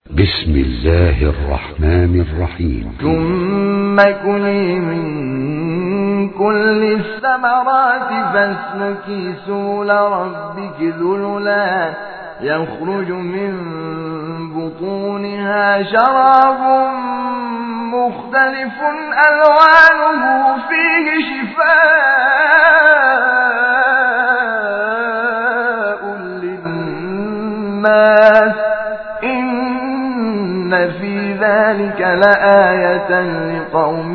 بسم الله الرحمن الرحیم. ثم كلي من كل الثمرات فاسلكي سبل ربك ذللا يخرج من بطونها شراب مختلف ألوانه فيه شفاء للناس إن في ذلك لآية لقوم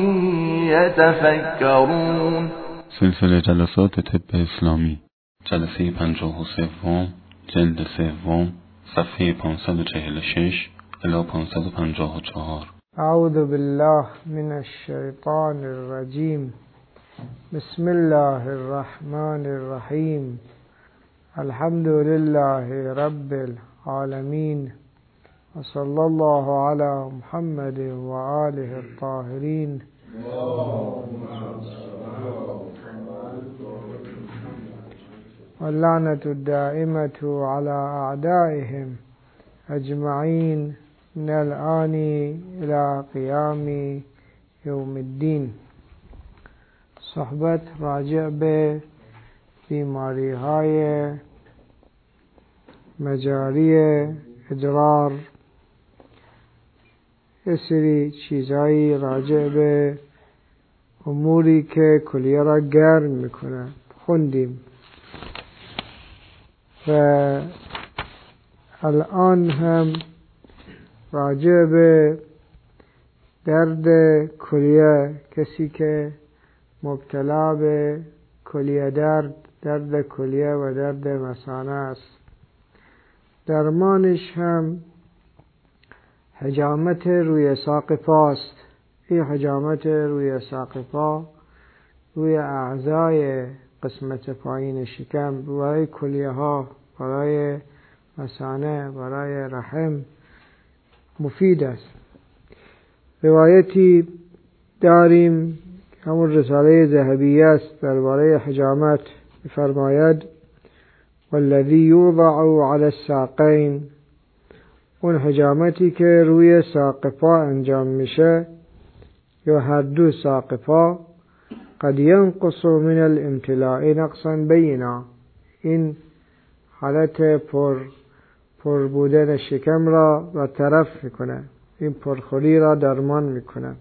يتفكرون. سلسله جلسات طب اسلامی، جلسه 53، جلد 3، صفحه 546 الی 554. اعوذ بالله من الشیطان الرجیم. بسم الله الرحمن الرحیم. الحمد لله رب العالمین و صلی الله علی محمد و آله الطاهرین. واللعنة الدائمة على أعدائهم أجمعين من الآن إلى قيام يوم الدين. صحبت راجع به بیماری های مجاری ادرار، یه سری چیزهایی راجع به اموری که کلیه را گرم میکنه خوندیم و الان هم راجع به درد کلیه، کسی که مبتلا به کلیه درد کلیه و درد مثانه است، درمانش هم حجامت روی ساق پاست. این حجامت روی ساق پا روی اعضای قسمت پایین شکم، برای کلیه ها، برای مثانه، برای رحم مفید است. روایتی داریم، همون رساله ذهبیه است، درباره حجامت فرماید والذی یوضع علی الساقین، اون حجامتی که روی ساق پا انجام میشه یا هر دو ساق پا، قد ينقص من الامتلاء نقصا بینا، این حالت پر بودن شکم را برطرف میکنه، این پرخوری را درمان میکنه.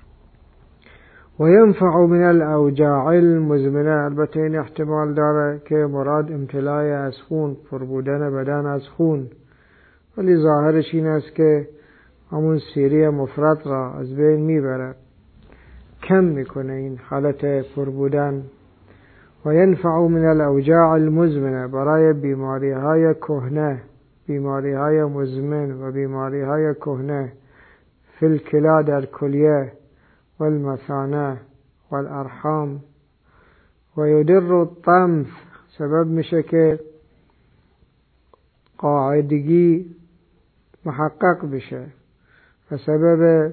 و ینفع من الاوجاع المزمنه، البته این احتمال داره که مراد امتلاء از خون، پر بودن بدن از خون، ولی ظاهرش این است که همون سیری مفرط را از بین میبره، کم میکنه این حالت پر بودن. و ینفع من الاوجاع المزمنه، برای بیماری های کهنه، بیماری های مزمن و بیماری های کهنه، فی الکلا، در کلیه، والمثانه والارحام. و یدر الطمث، سبب میشه که قاعدگی محقق بشه و سبب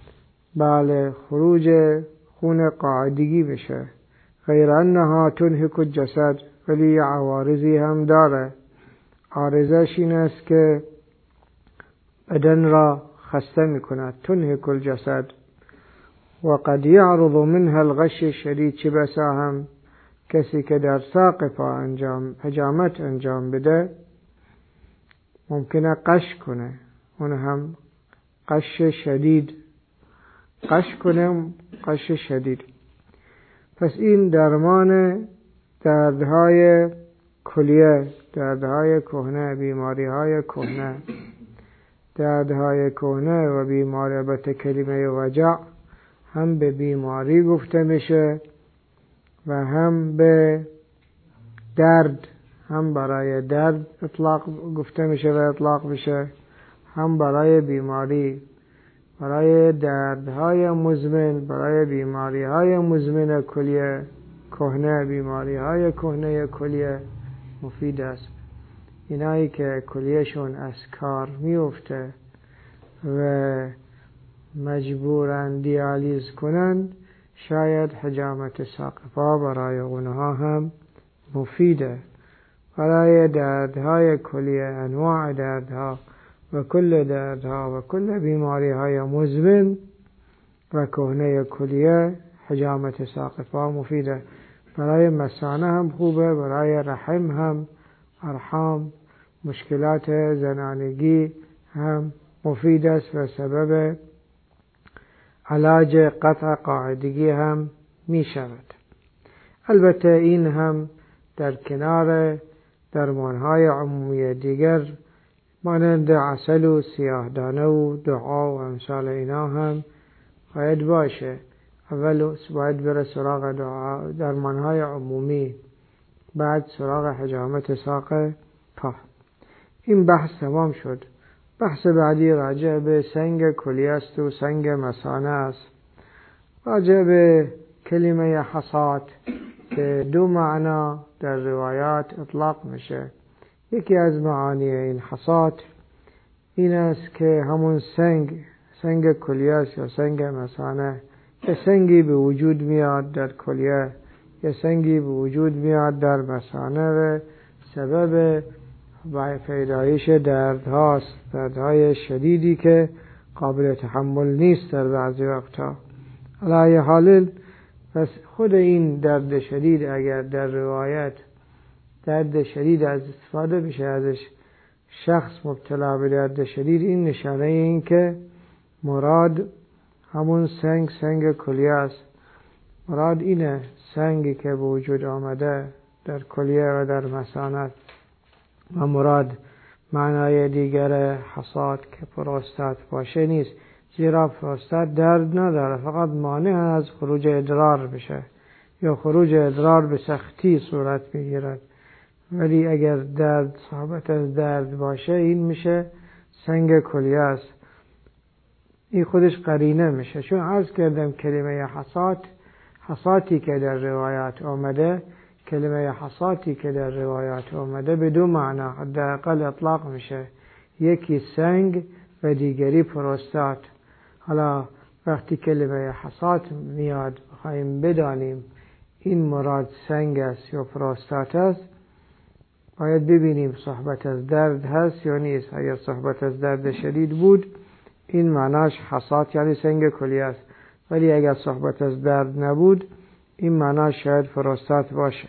خروج خون قاعدگی بشه. غیر انها تنهک الجسد، ولی عوارضی هم داره. عارضش این است که بدن را خسته میکند، تنهک الجسد. و قد یعرض منها الغش شدید، چه بسا هم کسی که در ساق پا حجامت انجام بده ممکنه قش کنه، اون هم قش شدید، قش کنه، قش شدید. پس این درمان دردهای کلیه، دردهای کهنه، بیماریهای کهنه، دردهای کهنه و بیماری، البته کلمه وجع هم به بیماری گفته میشه و هم به درد، هم برای درد اطلاق گفته میشه و اطلاق میشه، هم برای بیماری، برای دردهای مزمن، برای بیماریهای مزمن کلیه کهنه، بیماریهای کهنه کلیه مفید است. اینایی که کلیهشون از کار میفته و مجبورن دیالیز کنن، شاید حجامت ساق پا برای اونها هم مفیده. برای دردهای کلیه، انواع دردها، و کل دردها و کل بیماری های مزمن و کهنه کلیه حجامت ساق پا مفیده. برای مثانه هم خوبه، برای رحم هم، ارحام، مشکلات زنانگی هم مفید است و سبب علاج قطع قاعدگی هم می شود. البته این هم در کنار درمانهای عمومی دیگر مانند عسل و سیاهدانه و دعا و امثال اینا هم باید باشه. اول باید بره سراغ دعا درمانهای عمومی، بعد سراغ حجامت ساق پا. این بحث تمام شد. بحث بعدی راجع به سنگ کلیه است و سنگ مثانه است. راجع به کلمه حصات که دو معنا در روایات اطلاق میشه. یکی از معانی این حصات این است که همون سنگ کلیه است یا سنگ مثانه، یه سنگی به وجود میاد در کلیه، یه سنگی به وجود میاد در مثانه و سبب پیدایش دردهای شدیدی که قابل تحمل نیست در بعضی وقتا. علی حال پس خود این درد شدید اگر در روایت درد شدید از استفاده بشه ازش، شخص مبتلا به درد شدید، این نشانه این که مراد همون سنگ کلیه است. مراد اینه، سنگی که به وجود آمده در کلیه و در مثانه. و مراد معنای دیگر حصات که پروستات باشه نیست، زیرا پروستات درد نداره، فقط مانع از خروج ادرار بشه یا خروج ادرار به سختی صورت میگیرد. ولی اگر درد صحبت از درد باشه این میشه سنگ کلیه است. این خودش قرینه میشه، چون عرض کردم کلمه حصاتی که در روایات آمده، کلمه حصاتی که در روایات آمده به دو معنا حداقل اطلاق میشه، یکی سنگ و دیگری پروستات. حالا وقتی کلمه حصات میاد بخوایم بدانیم این مراد سنگ است یا پروستات است، باید ببینیم صحبت از درد هست یا نیست. اگر صحبت از درد شدید بود این معناش حصات یعنی سنگ کلیه است، ولی اگر صحبت از درد نبود این معناش شاید پروستات باشه.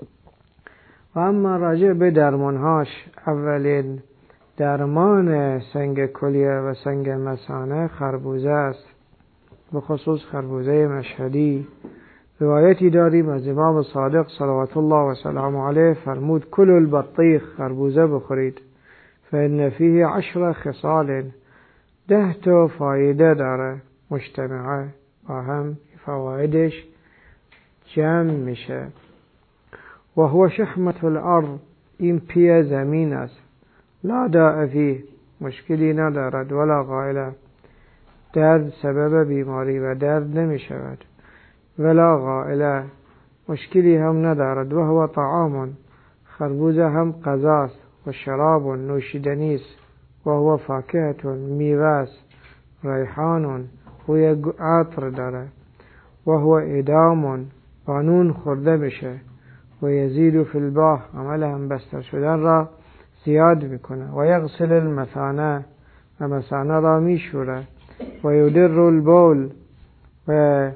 و اما راجع به درمانهاش، اولین درمان سنگ کلیه و سنگ مثانه خربوزه است، به خصوص خربوزه مشهدی. روایتی داریم از امام صادق صلوات الله و سلام علیه فرمود کل البطیخ، خربوزه بخورید، فإن فیه 10 خصال، 10 تا فایده داره مجتمعه، با هم فوایدش جمع میشه. و هو شحمة الارض، این پی زمین است، لا داء فیه، مشکلی ندارد، ولا غائله، درد سبب بیماری و درد نمی شود، ولا غائله، مشکلی هم ندارد. و هو طعام، خربوزه هم غذاست، و شراب، نوشیدنی است، و هو فاکهة، میوه است، ریحان، بوی عطر داره، و هو ادام، قانون خورده میشه، و یزید فی الباه، عمل هم بستر شدن را زیاد میکنه، و یغسل المثانه، و مثانه را میشوره، و یدر البول، و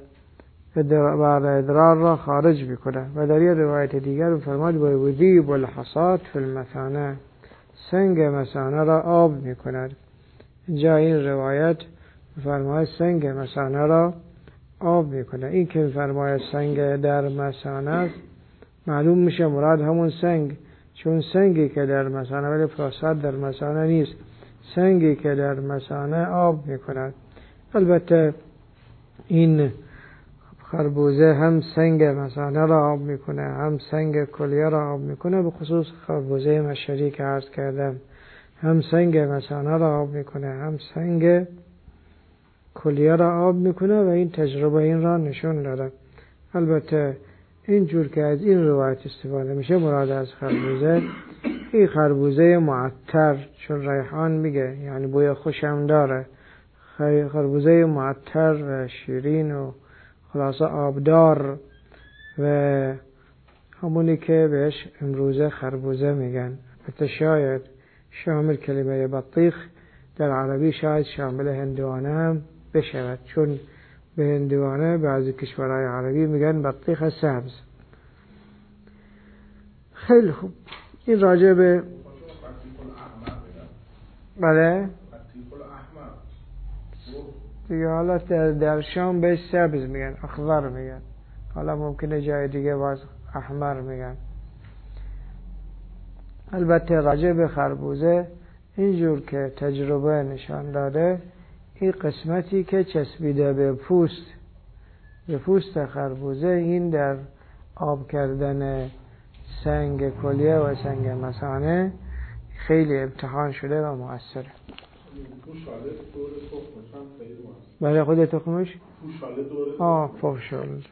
ادرار را خارج میکنه. و در یه روایت دیگر فرمود و یذیب الحصات فی المثانه، سنگ مثانه را آب میکند. اینجا این روایت فرماید سنگ مثانه را آب میکنه. این که فرماید سنگ در مثانه است، معلوم میشه مراد همون سنگ، چون سنگی که در مثانه، ولی پروستات در مثانه نیست، سنگی که در مثانه آب میکند. البته این خربوزه هم سنگ مثانه را آب میکنه، هم سنگ کلیه را آب میکنه، به خصوص خربوزه مشهدی که عرض کردم هم سنگ مثانه را آب میکنه، هم سنگ کلیه را آب میکنه، و این تجربه این را نشون داده. البته اینجور که از این روایت استفاده میشه مراد از خربوزه این خربوزه معطر، چون ریحان میگه یعنی بوی خوشم داره، خربوزه معطر و شیرین و خلاصه آبدار، و همونی که بهش امروزه خربوزه میگن. البته شاید شامل کلمه بطیخ در عربی شاید شامل هندوانه هم بشود، چون به هندوانه بعضی کشورهای عربی میگن بطیخ سبز. خیلی خوب، این راجع به بله دیگه، حالا در شام بهش سبز میگن، اخضر میگن، حالا ممکنه جای دیگه باز احمر میگن. البته راجع به خربوزه اینجور که تجربه نشان داده، این قسمتی که چسبیده به پوست خربوزه، این در آب کردن سنگ کلیه و سنگ مثانه خیلی امتحان شده و مؤثره. بله خود تخمش فوشال.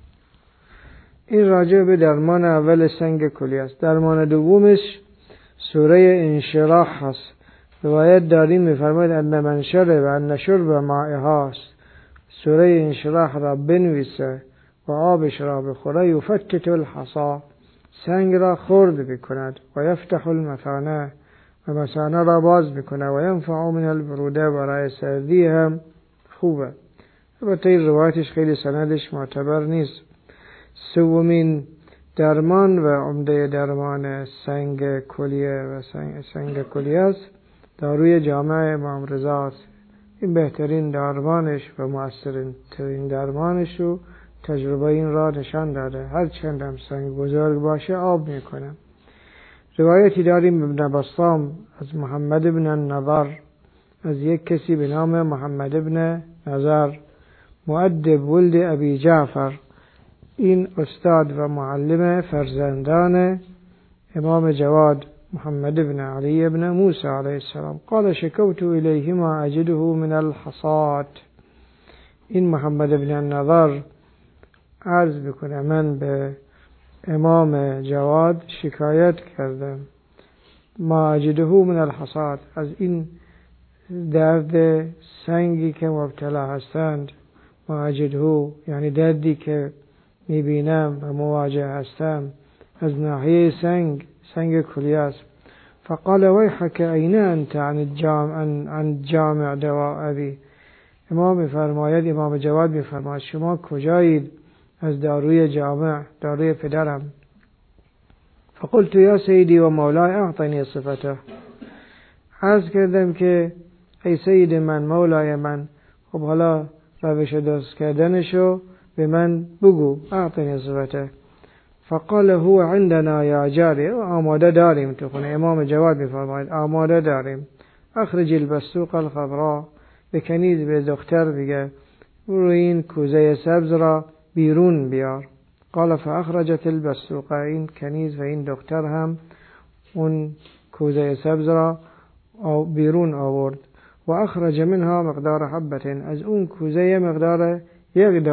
این راجع به درمان اول سنگ کلیه است. درمان دومش سوره انشراح هست. روایت داریم می‌فرماید ان من شرب و ان شرب مائها است. سوره انشراح را بنویسه و آبش را بخوره، یفتت الحصا، سنگ را خرد بکند، و یفتح المثانه، و مثانه را باز میکنه، و ینفع من البروده، برای سردی هم خوبه. البته این روایتش خیلی سندش معتبر نیست. سومین درمان و عمده درمان سنگ کلیه و سنگ کلیه است داروی جامع امام رضا است. این بهترین درمانش و مؤثرترین درمانش رو تجربه این را نشان داده. هر چند هم سنگ بزرگ باشه آب میکنه. روایتی داریم ابن بسطام از محمد ابن النضر، از یک کسی به نام محمد ابن نظر، مؤدب ولد ابی جعفر. این استاد و معلم فرزندان امام جواد محمد ابن علی ابن موسی علیه السلام. قال شکوت الیه ما اجده من الحصات. این محمد ابن النظر عرض بکنه من به امام جواد شکایت کردم، ما اجده من الحصات، از این درد سنگی که مبتلا هستند. ما اجده یعنی دردی که میبینم و مواجه هستم از ناحیه سنگ کلیه است. فقال ویحک این انت عن جامع دواء ابی. امام جواد میفرماید شما کجایید از داروی جامع، داروی پدرم. فقلت یا سیدی و مولای اعطنی صفته. عرض کردم که ای سید من، مولای من، خب حالا روش درست کردنشو به من بگو، اعطنی صفته. فقال هو عندنا یا جاری، آماده داریم تو خونه. امام جواد میفرماید آماده داریم. اخرج البسوق الخضراء، به کنیز به دختر بگه برو این کوزه سبز را بیرون بیار. قال فاخرجت البسوق، این کنیز و این دختر هم اون کوزه سبز را بیرون آورد. و اخرج منها مقدار حبت، از اون کوزه مقدار یک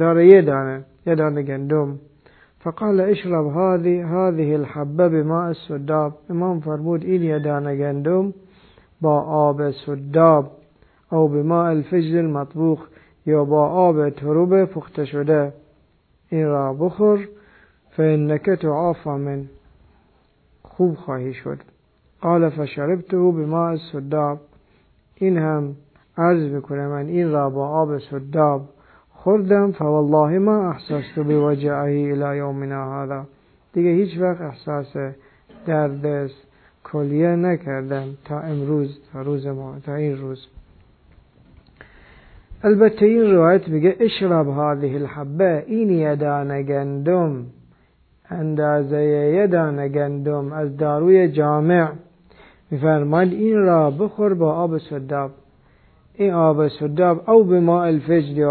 دانه گندم. فقال اشرب هذه الحبه بماء السداب. امام فرمود این یک دانه گندم با آب سداب او بماء الفجل المطبوخ، یا با آب ترب پخته شده، این را بخور. فانک تعافی من، خوب خواهی شد. قال فشربته بماء السداب، این هم عرض میکنه من این را با آب سداب خوردم. فوالله ما احسست بوجعه الى یومنا هذا، دیگه هیچ وقت احساس درد کلیه نکردم تا امروز، تا این روز. البته این روایت میگه اشرب هذه الحبه، این یه دانه گندم، اندازه یه دانه گندم از داروی جامع، میفرماید این را بخور با آب سداب. این آب سداب او به ماء الفجل، یا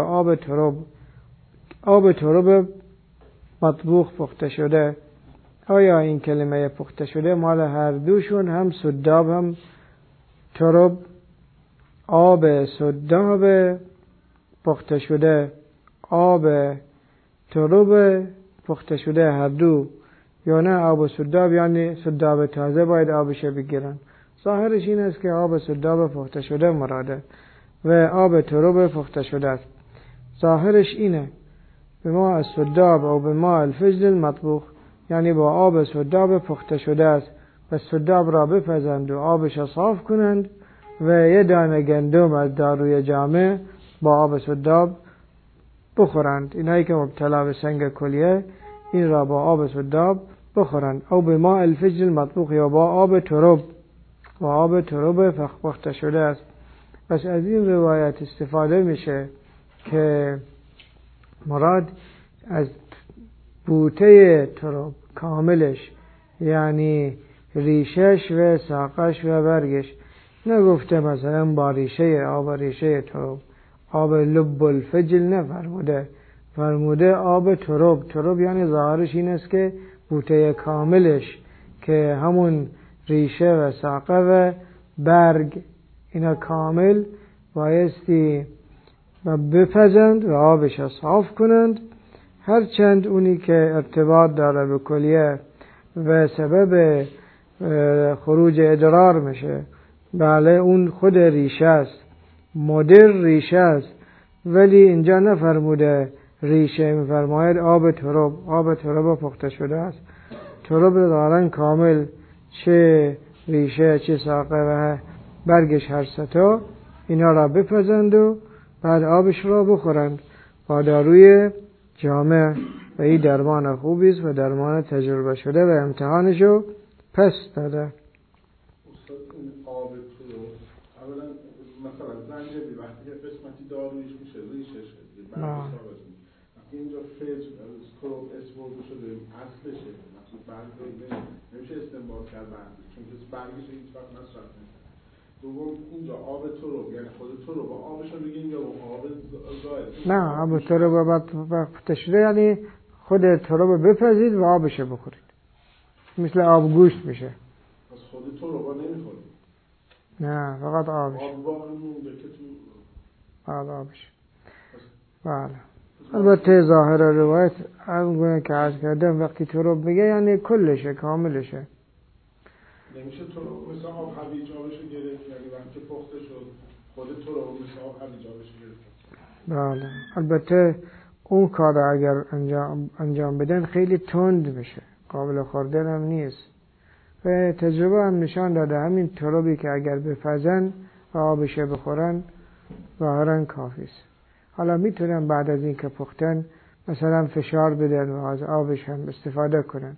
آب ترب مطبوخ پخته شده. آیا این کلمه پخته شده مال هر دوشون، هم سداب هم ترب، آب سداب پخته شده، آب ترب پخته شده، هر دو، یا نه آب سداب یعنی سداب تازه باید آبش بگیرن. ظاهرش این است که آب سداب پخته شده مراده و آب ترب پخته شده است. ظاهرش اینه، به ما السداب او به ما الفجل المطبوخ، یعنی با آب سداب پخته شده است. و سداب را بپزند و آبش صاف کنند و یه دانه گندم از داروی جامع با آب سداب بخورند. اینایی که مبتلا به سنگ کلیه این را با آب سداب بخورند، او به ماء الفجل المطبوخ، یا با آب ترب، با آب ترب پخته شده است. پس از این روایت استفاده میشه که مراد از بوته ترب کاملش، یعنی ریشش و ساقش و برگش. نگفته مثلا با ریشه آب ریشه ترب، آب لب الفجل نفرموده، فرموده آب ترب. ترب یعنی ظاهرش این است که بوته کاملش که همون ریشه و ساقه و برگ اینا کامل بایستی و بپزند و آبش صاف کنند. هرچند اونی که ارتباط داره به کلیه و سبب خروج ادرار میشه، بله اون خود ریشه است، مدر ریشه است، ولی اینجا نفرموده ریشه، میفرماید آب ترب. آب ترب پخته شده است. ترب دارن کامل، چه ریشه چه ساقه و برگش هر ستا، اینا را بپزند و بعد آبش را بخورند با داروی جامع. و این درمان خوبی است و درمان تجربه شده و امتحانشو پس داده. آب تو اولا مثلا زنجبیل وقتی که قسمتی دارویش میشه ریشش وقتی اینجا فج ترب اسمورده شده اصلشه، مثلا برگ نمیشه استنباط کرد برگش، چون که برگش هیچ وقت مصرف نمیشه. دوم اینجا آب ترب یعنی خود ترب آبش رو بگیم یا آب زائد؟ نه، آب ترب وقت شده یعنی خود ترب بپزید و آبش بخورید، مثل آب گوشت میشه. پس خود ترب نمیخورید؟ نه، فقط آبش. آب واقعا مونده که تو آبش. بله. البته ظاهر روایت همونگونه که عرض کردم وقتی ترب میگه یعنی کلشه، کاملشه. نمیشه ترب مثل آب هویج آبشو گرفت، یعنی وقتی پخته شد خود ترب مثل آب هویج آبشو گرفت؟ بله. البته اون کار اگر انجام بدن خیلی تند میشه، قابل خوردن هم نیست. و تجربه هم نشان داده همین تربی که اگر بپزن و آبش بخورن ظاهرا کافی است. حالا میتونن بعد از این که پختن مثلا فشار بدن و از آبش هم استفاده کنن،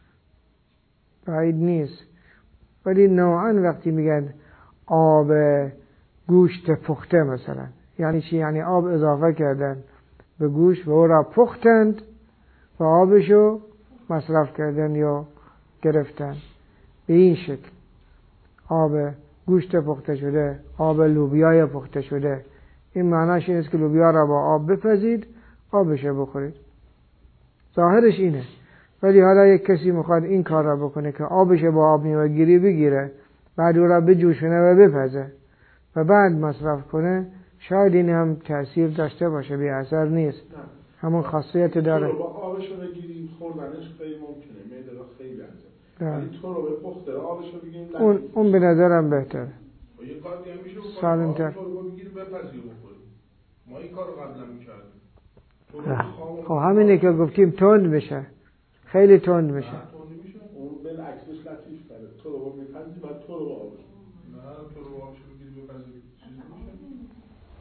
بعید نیست. ولی نوعا وقتی میگن آب گوشت پخته مثلا، یعنی چی؟ یعنی آب اضافه کردن به گوشت و او را پختند و آبشو مصرف کردن یا گرفتن. به این شکل آب گوشت پخته شده، آب لوبیای پخته شده، این معناش این است که لوبیا را با آب بپزید، آبش بخورید. ظاهرش اینه. ولی حالا یک کسی میخواد این کار را بکنه که آبش با آب میوگیری بگیره، بعد او را بجوشونه و بپزه و بعد مصرف کنه، شاید این هم تأثیر داشته باشه، بی اثر نیست. همون خاصیت داره. تو رو با آبش رو بگیریم خوردنش خیلی ممکنه، معده را خیلی انجام. ولی تو رو به پخته آبش رو بگیریم اون به نظرم بهتره. یه کار دیگه میشه سالم‌تر. تو رو بگیریم بپزیم بخوریم. ما این کارو قبلا می‌کردیم. خب همینه که گفتیم تند میشه، خیلی تند میشه. اون بالعکسش لطیف تره. تو رو بپزیم بعد تو رو با آبش. نه تو رو با آبش بگیریم بپزیم چیزی میشه.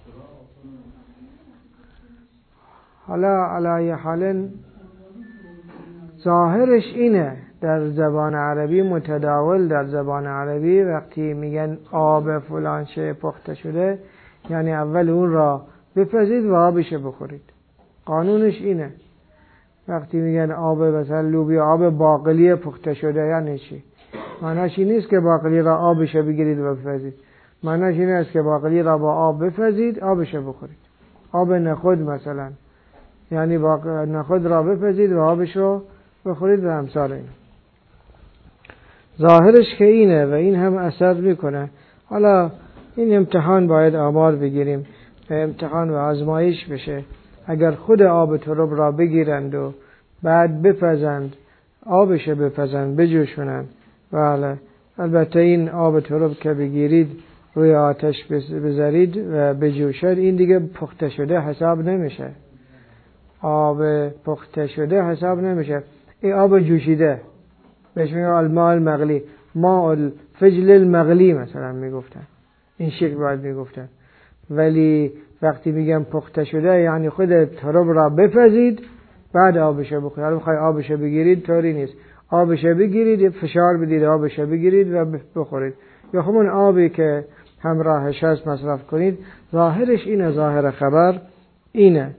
حالا علی حال ظاهرش اینه در زبان عربی، متداول در زبان عربی وقتی میگن آب فلان شی پخته شده یعنی اول اون را بپزید و آبش بخورید. قانونش اینه. وقتی میگن آب مثلا لوبیا آب باقلی پخته شده یعنی چی؟ معناش این نیست که باقلی را آبش بگیرید و بپزید. معناش این است که باقلی را با آب بپزید، آبش بخورید. آب نخود مثلا یعنی نخود را بپزید و آبش رو بخورید و امثال این. ظاهرش که اینه و این هم اثر میکنه. حالا این امتحان باید آمار بگیریم و امتحان و آزمایش بشه. اگر خود آب ترب را بگیرند و بعد بپزند، آبش بپزند، بجوشونند، بله البته این آب ترب که بگیرید روی آتش بذارید و بجوشد، این دیگه پخته شده حساب نمیشه. آب پخته شده حساب نمیشه. این آب جوشیده بهش میگن الماء المغلی، ماء الفجل المغلی مثلا میگفتن. این شکل باید میگفتن. ولی وقتی میگم پخته شده یعنی خود تراب را بپزید بعد آبشو بخورید. حالا بخوای آبشو بگیرید طوری نیست، آبشو بگیرید فشار بدید آبشو بگیرید و بخورید، یا همون آبی که همراهش هست مصرف کنید. ظاهرش اینه، ظاهر خبر اینه.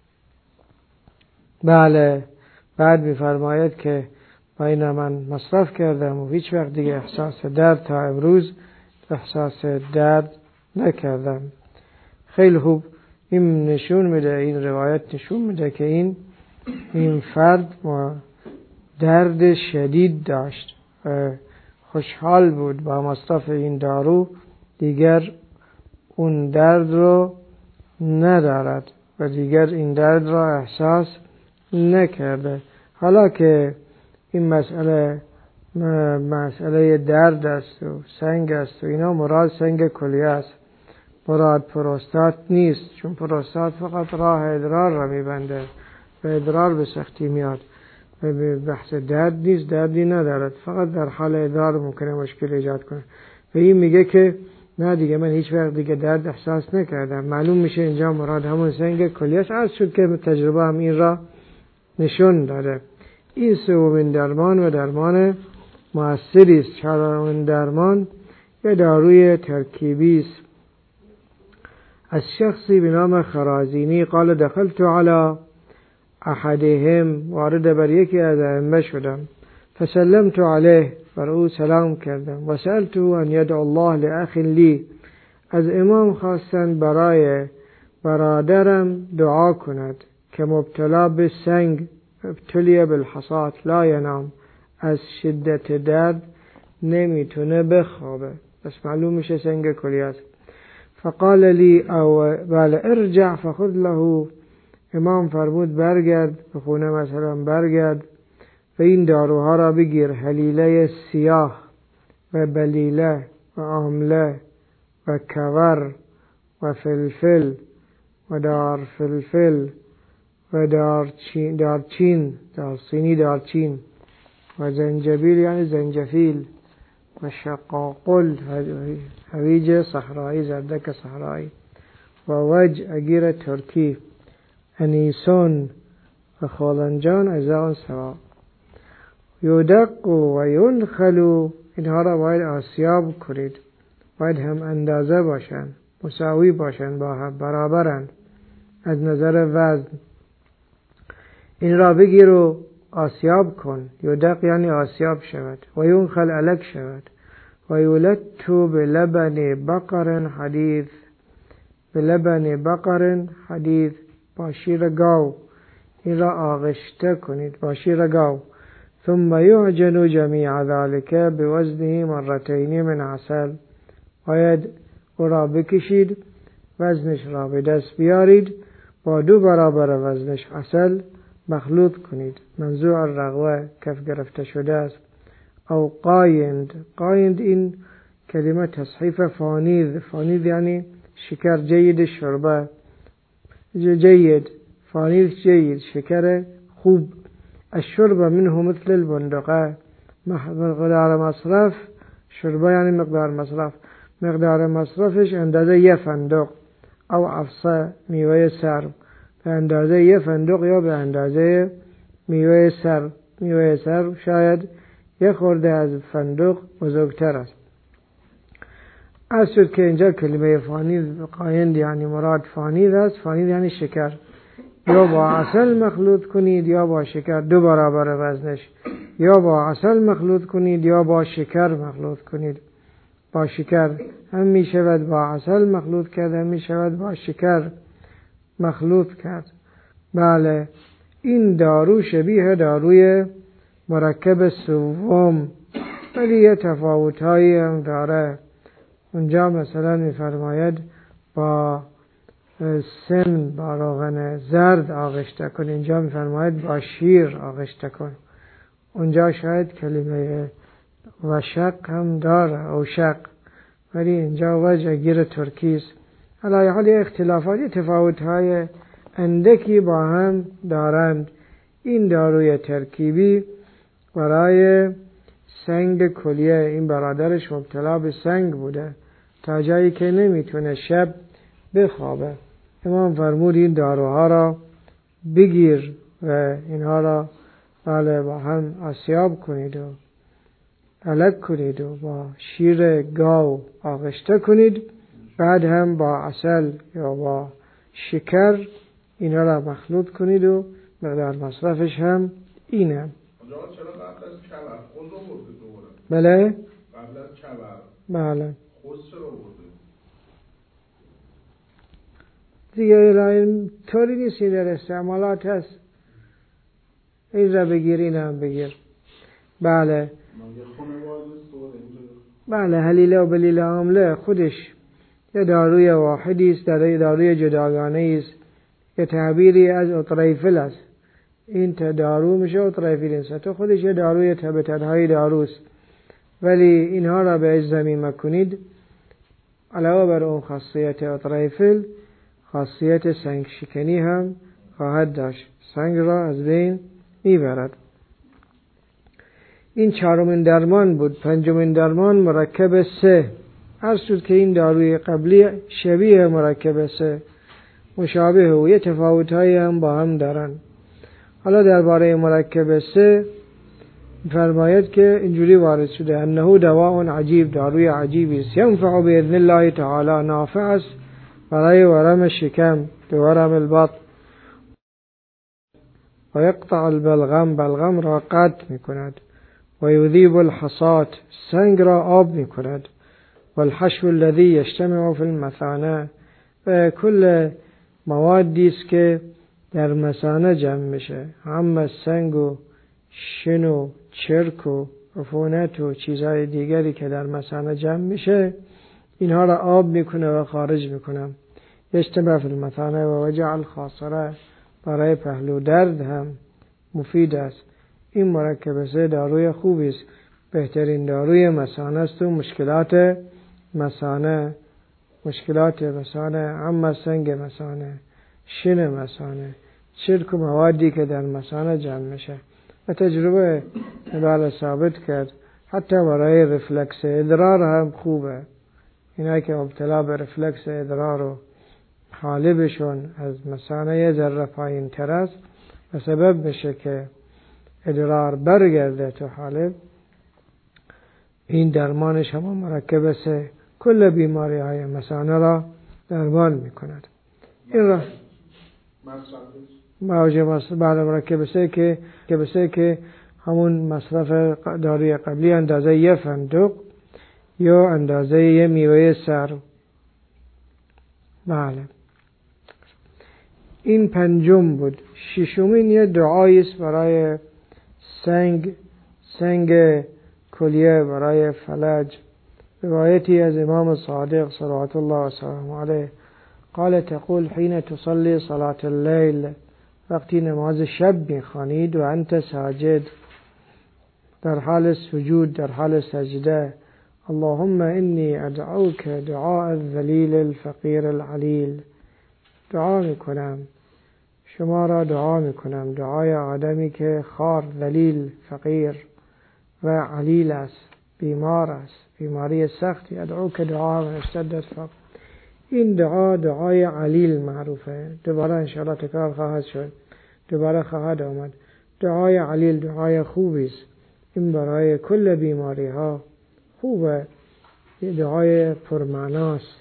بله. بعد میفرماید که با این من مصرف کردم و هیچ وقت دیگه احساس درد تا امروز احساس درد نکردم. خیلی خوب. این نشون میده، این روایت نشون میده که این فرد درد شدید داشت و خوشحال بود با مصرف این دارو، دیگر اون درد رو ندارد و دیگر این درد را احساس نکرده. حالا که این مسئله درد است و سنگ است و اینا، مراد سنگ کلیه است، مراد پروستات نیست، چون پروستات فقط راه ادرار را میبنده و ادرار به سختی میاد و به بحث درد نیست، دردی ندارد، فقط در حال ادرار ممکنه مشکل ایجاد کنه. و این میگه که نه دیگه من هیچ وقت دیگه درد احساس نکردم. معلوم میشه اینجا مراد همون سنگ کلیه است. عرض شد که تجربه هم این را نشون داده. این سومین درمان و درمان مؤثری است. چهارمین درمان یه داروی ترکیبی است. از شخصی به نام خرازینی قال دخلت على احدهم، وارد بر یکی از ائمه شدم، فسلمت علیه، بر او سلام کردم، و سألته ان یدعو الله لاخ لی، از امام خواستن برای برادرم دعا کند که مبتلا به سنگ، ابتلی بالحصات لا ینام، از شدت درد نمیتونه بخوابه، بس معلوم میشه سنگ کلیه است. فقال لی او بله ارجع فخذ له، امام فرمود برگرد به خونه مثلا، برگرد و این داروها را بگیر، حلیله سیاه و بلیله و آمله و کور و فلفل و دار فلفل و دارچین، دارچینی دارچین و زنجبیل یعنی زنجفیل و شقاقل، هویج صحرایی، زردک صحرایی و وج اگیر ترکی، انیسون و خالنجان ازان سوا، یودق و ینخلو، اینها را باید آسیاب کنید، باید هم اندازه باشن، مساوی باشن، با هم برابرند از نظر وزن. این را بگیر و آسیاب کن، یودق یعنی آسیاب شود، و ینخل علک شود، و یولتو به لبن بقر حدیث، به لبن بقر حدیث، با شیر گاو این را آغشته کنید، با شیر گاو. ثم یعجن جمیع ذلك بوزنه مرتين من عسل، باید او را بکشید، وزنش را به دست بیارید، با 2 برابر وزنش عسل مخلوط کنید. منظور الرغوه کف گرفته شده است. او قایند، قایند این کلمه تصحیف فانید، فانید یعنی شکر جید شربه، جید، فانید جید، شکر خوب. الشرب منه مثل البندقه، مقدار مصرف، شربه یعنی مقدار مصرف، مقدار مصرفش اندازه 1 فندق او عفصه میوه سرب، به اندازه 1 فندق یا به اندازه میوه سرب. میوه سرب شاید 1 خورده از فندق بزرگتر است. از شد که اینجا کلمه فانید قایند یعنی مراد فانید است. فانید یعنی شکر، یا با عسل مخلوط کنید یا با شکر 2 برابر وزنش، یا با عسل مخلوط کنید یا با شکر مخلوط کنید. با شکر هم می شود با عسل مخلوط کرد، هم می شود با شکر مخلوط کرد. بله. این دارو شبیه داروی مرکب سوم، ولی یه تفاوت‌هایی هم داره. اونجا مثلا می‌فرماید با سمن، با روغن زرد آغشته کن، اینجا می‌فرماید با شیر آغشته کن. اونجا شاید کلمه وشق هم داره، او شق، ولی اینجا وجه گیر ترکی است. علی حال اختلافات، تفاوت‌های اندکی با هم دارند. این داروی ترکیبی برای سنگ کلیه، این برادرش مبتلا به سنگ بوده تا جایی که نمیتونه شب بخوابه. امام فرمود این داروها را بگیر و اینها را با هم آسیاب کنید و علک کنید و با شیر گاو آغشته کنید، بعد هم با عسل یا با شکر اینها را مخلوط کنید و مقدار مصرفش هم اینه. چرا قبل از کبر خود رو برده دوباره؟ بله؟ قبل از کبر بله خود چرا برده؟ دیگه طوری نیست، این در استعمالات هست، این را بگیر این هم بگیر. بله بله، حلیله و بلیله عامله خودش یه داروی واحدی است، داروی جداگانه است که تعبیری از اطریفل است. این دارو میشه اطریفل، است تو خودش یه داروی به تنهایی داروست، ولی اینها را به ضمیمه کنید. علاوه بر اون خاصیت اطریفل، خاصیت سنگ شکنی هم خواهد داشت، سنگ را از بین میبرد. این 4مین درمان بود. 5مین درمان مرکب 3. عرض شد که این داروی قبلی شبیه مرکب 3، مشابه و یه تفاوت‌هایی هم با هم دارن. حالا درباره مرکب 3 فرماید که اینجوری وارد شده: انه دواء عجیب، داروی عجیبی است، ینفع باذن الله تعالی، نافع است برای ورم شکم، ورم البطن، و یقطع البلغم، بلغم را قطع میکند، و یذیب الحصات، سنگ را آب میکند، و الحشو الذی یجتمع فی المثانه، و کل موادی است که در مثانه جمع میشه، هم سنگ و شن و چرک و عفونت و چیزهای دیگری که در مثانه جمع میشه، اینها را آب میکنه و خارج میکنه. یجتمع فی المثانه و وجع الخاصره، برای پهلو درد هم مفید است. این مرکب 3 داروی خوبی است، بهترین داروی مثانه است و مشکلات مثانه هم سنگ مثانه، شن مثانه، چرک و موادی که در مثانه جمع میشه. و تجربه بله ثابت کرد حتی برای رفلکس ادرار هم خوبه. اینایی که مبتلا به رفلکس ادرار و حالبشون از مثانه یه ذره پایین تر است و سبب میشه که ادرار برگرده تو حالب، این درمانش هم مرکب 3 کل بیماری های مثانه را درمان میکند. این را بعد مرکب 3 که همون مصرف داروی قبلی اندازه 1 فندق یا اندازه 1 میوه سرو. بله این 5م بود. 6مین یه دعایی است برای سنگ کلیه، برای فلج. روایتی از امام صادق صلوات الله و سلامه علیه قال: تقول حين تصلي صلاة الليل، وقتی نماز شب میخوانید و انت ساجد، در حال سجود، در حال سجده: اللهم انی ادعوک دعاء الذلیل الفقیر العلیل، دعا میکنم، شما را دعا میکنم، دعای آدمی که خار، ذلیل، فقیر و علیل است، بیمار است، بیماری سختی. ادعوک دعا و اشتدت فقر. این دعای علیل معروفه، دوباره انشاءالله تکرار خواهد شد، دوباره خواهد آمد. دعای علیل دعای خوبی است، این برای کل بیماری ها خوبه، دعای پرمعناست.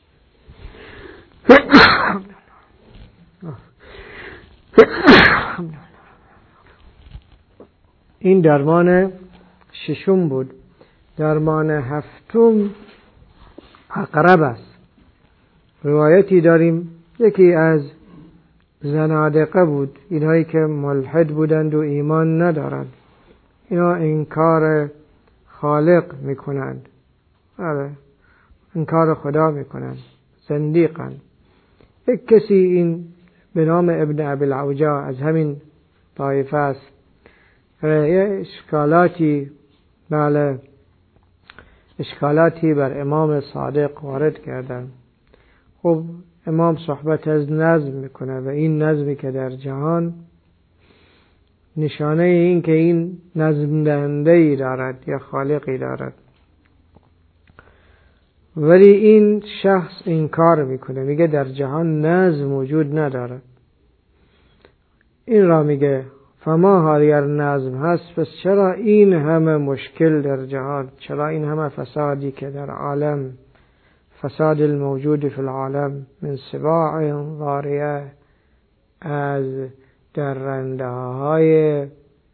این درمان 6م بود. درمان 7م عقرب است. روایتی داریم یکی از زنادقه بود، اینهایی که ملحد بودند و ایمان ندارند، اینا انکار خالق میکنند، انکار خدا میکنند، زندیقند. یک کسی این به نام ابن ابی العوجا از همین طایفه است و یه اشکالاتی بر امام صادق وارد کردند. خب امام صحبت از نظم میکنه و این نظمی که در جهان نشانه این که این نظم دهنده‌ای دارد یا خالقی دارد. ولی این شخص انکار میکنه، میگه در جهان نظم وجود نداره. این را میگه فما هاگر نظم هست، پس چرا این همه مشکل در جهان، چرا این همه فسادی که در عالم، فساد الموجود فی العالم من سباع ضاریه، از درنده های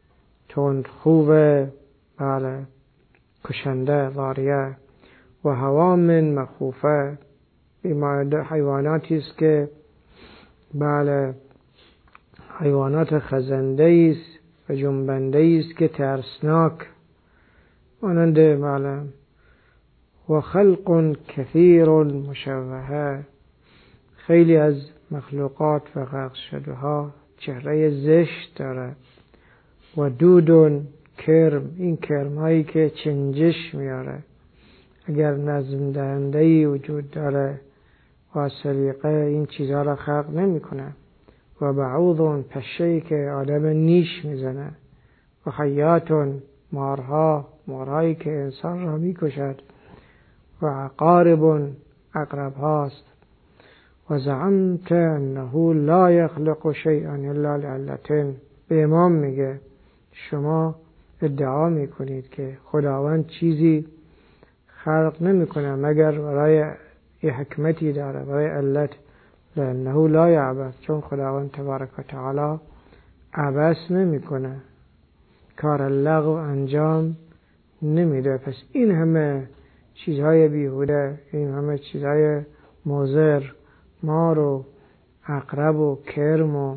تندخو بله کشنده ضاریه و هوام مخوفه، حیواناتی است که بله حیوانات خزنده است و جنبنده است که ترسناک مانند بله و خلق کثیر مشوهه، خیلی از مخلوقات و غرق شده ها چهره زشت داره. و دودون کرم، این کرم هایی که چنجش میاره، اگر نظم دهندهی وجود داره و سلیقه این چیزها را خلق نمی کنه. و بعوضون، پشهی که آدم نیش میزنه. و خیاتون، مارهایی که انسان را میکشد. و عقاربون، عقرب هاست. و زعمت انه لا یخلق شیئا الا لعلتين، به امام میگه شما ادعا میکنید که خداوند چیزی خلق نمیکنه مگر برای یه حکمتی داره، برای علت. لانه لا یعبث، چون خداوند تبارک و تعالی عبث نمیکنه، کار لغو انجام نمیده. پس این همه چیزهای بیهوده، این همه چیزهای مضر، مار و عقرب و کرم و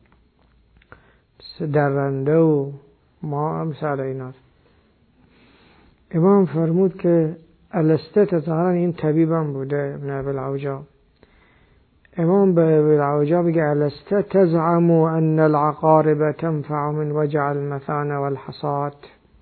درنده و ما مثال ایناست. امام فرمود که السته، ظاهرا این طبیبم بوده ابن ابی العوجا. امام به ابی العوجا میگه السته تزعم ان العقارب تنفع من وجع المثانه والحصات،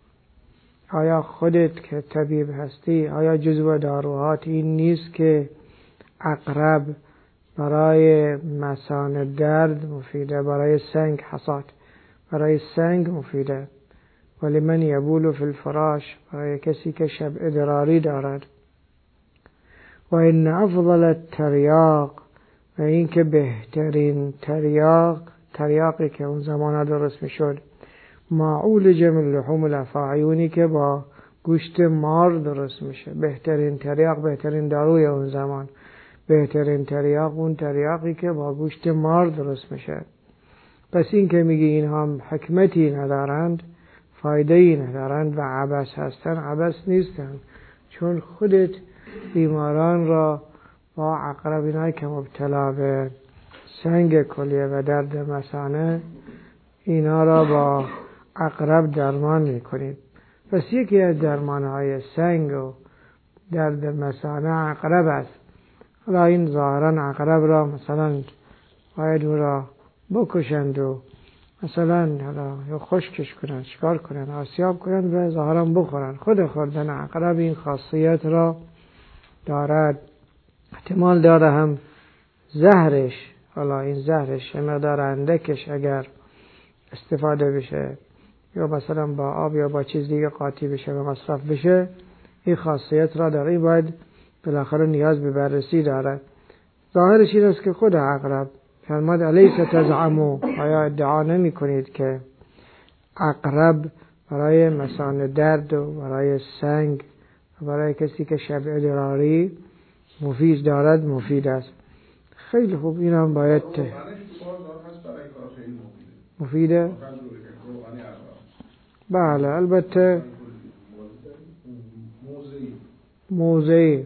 آیا خودت که طبیب هستی، آیا جزو داروهات این نیست که عقرب برای مثانه درد مفیده، برای سنگ حصات برای سنگ مفیده، ولی من یبول فی الفراش، برای کسی که شب ادراری دارد. و این افضل التریاق، و این که بهترین تریاقی که اون زمان درست میشد، معول جمع لحوم الافاعیونی که با گوشت مار درست میشه. بهترین تریاق، بهترین داروی اون زمان، بهترین تریاق اون تریاقی که با گوشت مار درست میشه. پس این که میگی این هم حکمتی ندارند، فایده‌ای ندارند و عبث هستند، عبث نیستند، چون خودت بیماران را با عقرب، اینایی که مبتلا به سنگ کلیه و درد مثانه، اینا را با عقرب درمان میکنید. پس یکی از درمانهای سنگ و درد مثانه عقرب است. حالا این ظاهرا عقرب را مثلا باید او را بکشند و مثلا حالا یا خشکش کنند، چکار کنند، آسیاب کنند و ظاهرا بخورند. خود خوردن عقرب این خاصیت را دارد. احتمال داره هم زهرش، حالا این زهرش مقدار اندکش اگر استفاده بشه یا مثلا با آب یا با چیز دیگه قاطی بشه و مصرف بشه، این خاصیت را داره. این باید بالاخره نیاز به بررسی داره. ظاهرش این است که خود عقرب فرماد الیس تزعموا، آیا ادعا نمی کنید که عقرب برای مثانه درد و برای سنگ و برای کسی که شب ادراری مفید دارد، مفید است. خیلی خوب، این هم باید مفیده. بله البته موضعی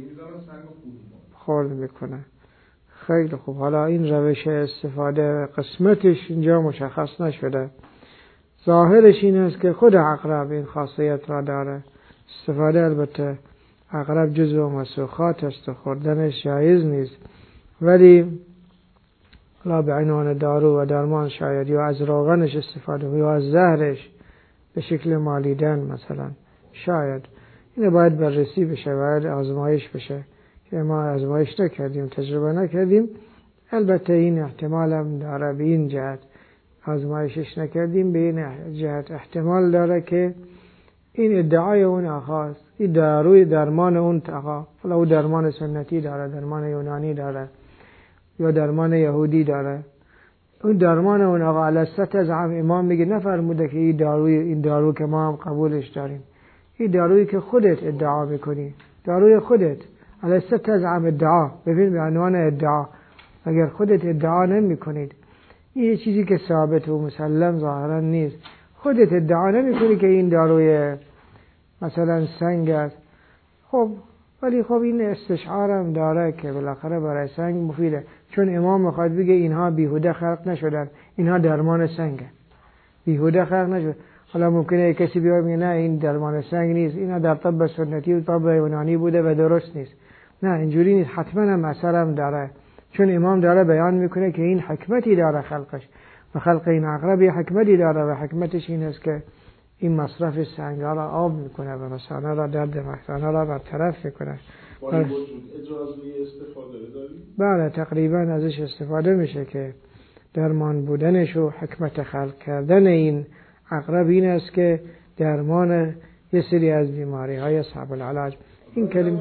خورد میکنه. خیلی خوب، حالا این روش استفاده قسمتش اینجا مشخص نشده. ظاهرش این است که خود عقرب این خاصیت را داره. استفاده البته عقرب جزو مسوخات است و خوردنش جایز نیست، ولی لا به عنوان دارو و درمان شاید، یا از روغنش استفاده یا از زهرش به شکل مالیدن مثلا شاید. این باید بررسی بشه، باید آزمایش بشه که ما آزمایش نکردیم، تجربه نکردیم. البته این احتمال هم داره، به این جهت آزمایشش نکردیم، به این جهت احتمال داره که این ادعای اون آقاست، این داروی درمان اون آقا، حالا او درمان سنتی داره، درمان یونانی داره یا درمان یهودی داره. اون درمان اون آقا الست از امام میگه نفرموده که این دارو که ما هم قبولش داریم. این دارویی که خودت ادعا میکنی، داروی خودت الست از ادعا. ببین به عنوان ادعا، اگر خودت ادعا نمی کنید، این چیزی که ثابت و مسلم ظاهرا نیست، خودت ادعا نمی کنی که این داروی مثلا سنگ است، خب ولی خب این استشعارم داره که بالاخره برای سنگ مفیده، چون امام میخواد بگه اینها بیهوده خلق نشدن، اینها درمان سنگه، بیهوده خلق نشد. حالا ممکنه کسی بیاد میگه نه این درمان سنگ نیست، اینا در طب سنتی و طب یونانی بوده و درست نیست. نه اینجوری نیست، حتما هم اثرم داره، چون امام داره بیان میکنه که این حکمتی داره خلقش و خلق این عقرب حکمتی داره و حکمتش این است که این مصرف سنگ را آب میکنه و مثانه را درد مثانه را برطرف میکنه. اجازه استفاده داری؟ بله تقریبا ازش استفاده میشه که درمان بودنش و حکمت خلق کردن این عقرب این است که درمان یه سری از بیماری های صعب العلاج. این کلمه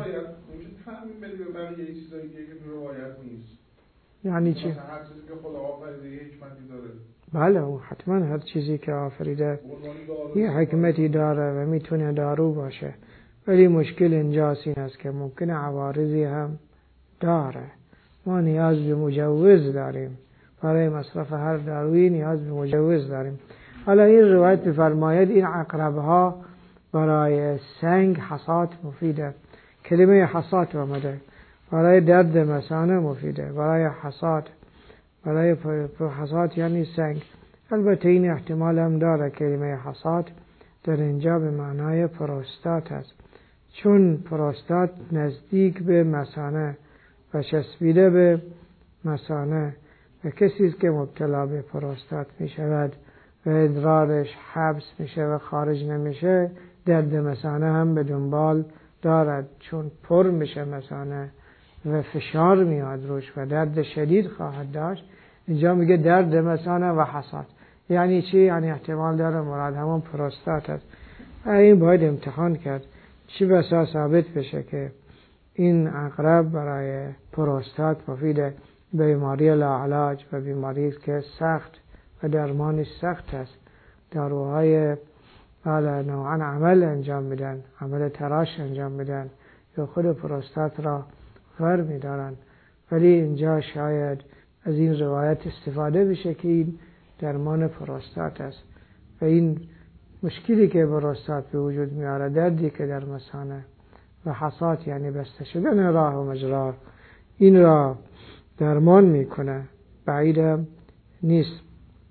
یعنی چی؟ هر چیزی که خدا آفریده حکمتی داره. بله حتما هر چیزی که آفریده یه حکمتی داره و میتونه دارو باشه، ولی مشکل اینجاست این است که ممکنه عوارضی هم داره. ما نیاز به مجوز داریم برای مصرف هر دارویی، نیاز به مجوز داریم. حالا این روایت می‌فرماید این عقرب‌ها برای سنگ حصات مفیده، کلمه حصات آمده، برای درد مثانه مفیده، برای حصات، برای حصات یعنی سنگ. البته این احتمال هم داره کلمه حصات در اینجا به معنای پروستات است، چون پروستات نزدیک به مثانه و چسبیده به مثانه و کسی که مبتلا به پروستات می شود و ادرارش حبس میشه و خارج نمیشه، درد مثانه هم به دنبال دارد، چون پر میشه مثانه و فشار میاد روش و درد شدید خواهد داشت. اینجا میگه درد مثانه و حصات، یعنی چی؟ یعنی احتمال داره مراد همون پروستات است. این باید امتحان کرد، چی بسا ثابت بشه که این عقرب برای پروستات مفیده، بیماری لاعلاج و بیماری که سخت و درمانی سخت است. داروهای نوعا عمل انجام میدن، عمل تراش انجام میدن یا خود پروستات را ور میدارن، ولی اینجا شاید از این روایت استفاده بشه که این درمان پروستات است و این مشکلی که پروستات به وجود میاره، دردی که در مثانه و حصات یعنی بسته شدن راه و مجرا، این را درمان میکنه، بعیدم نیست.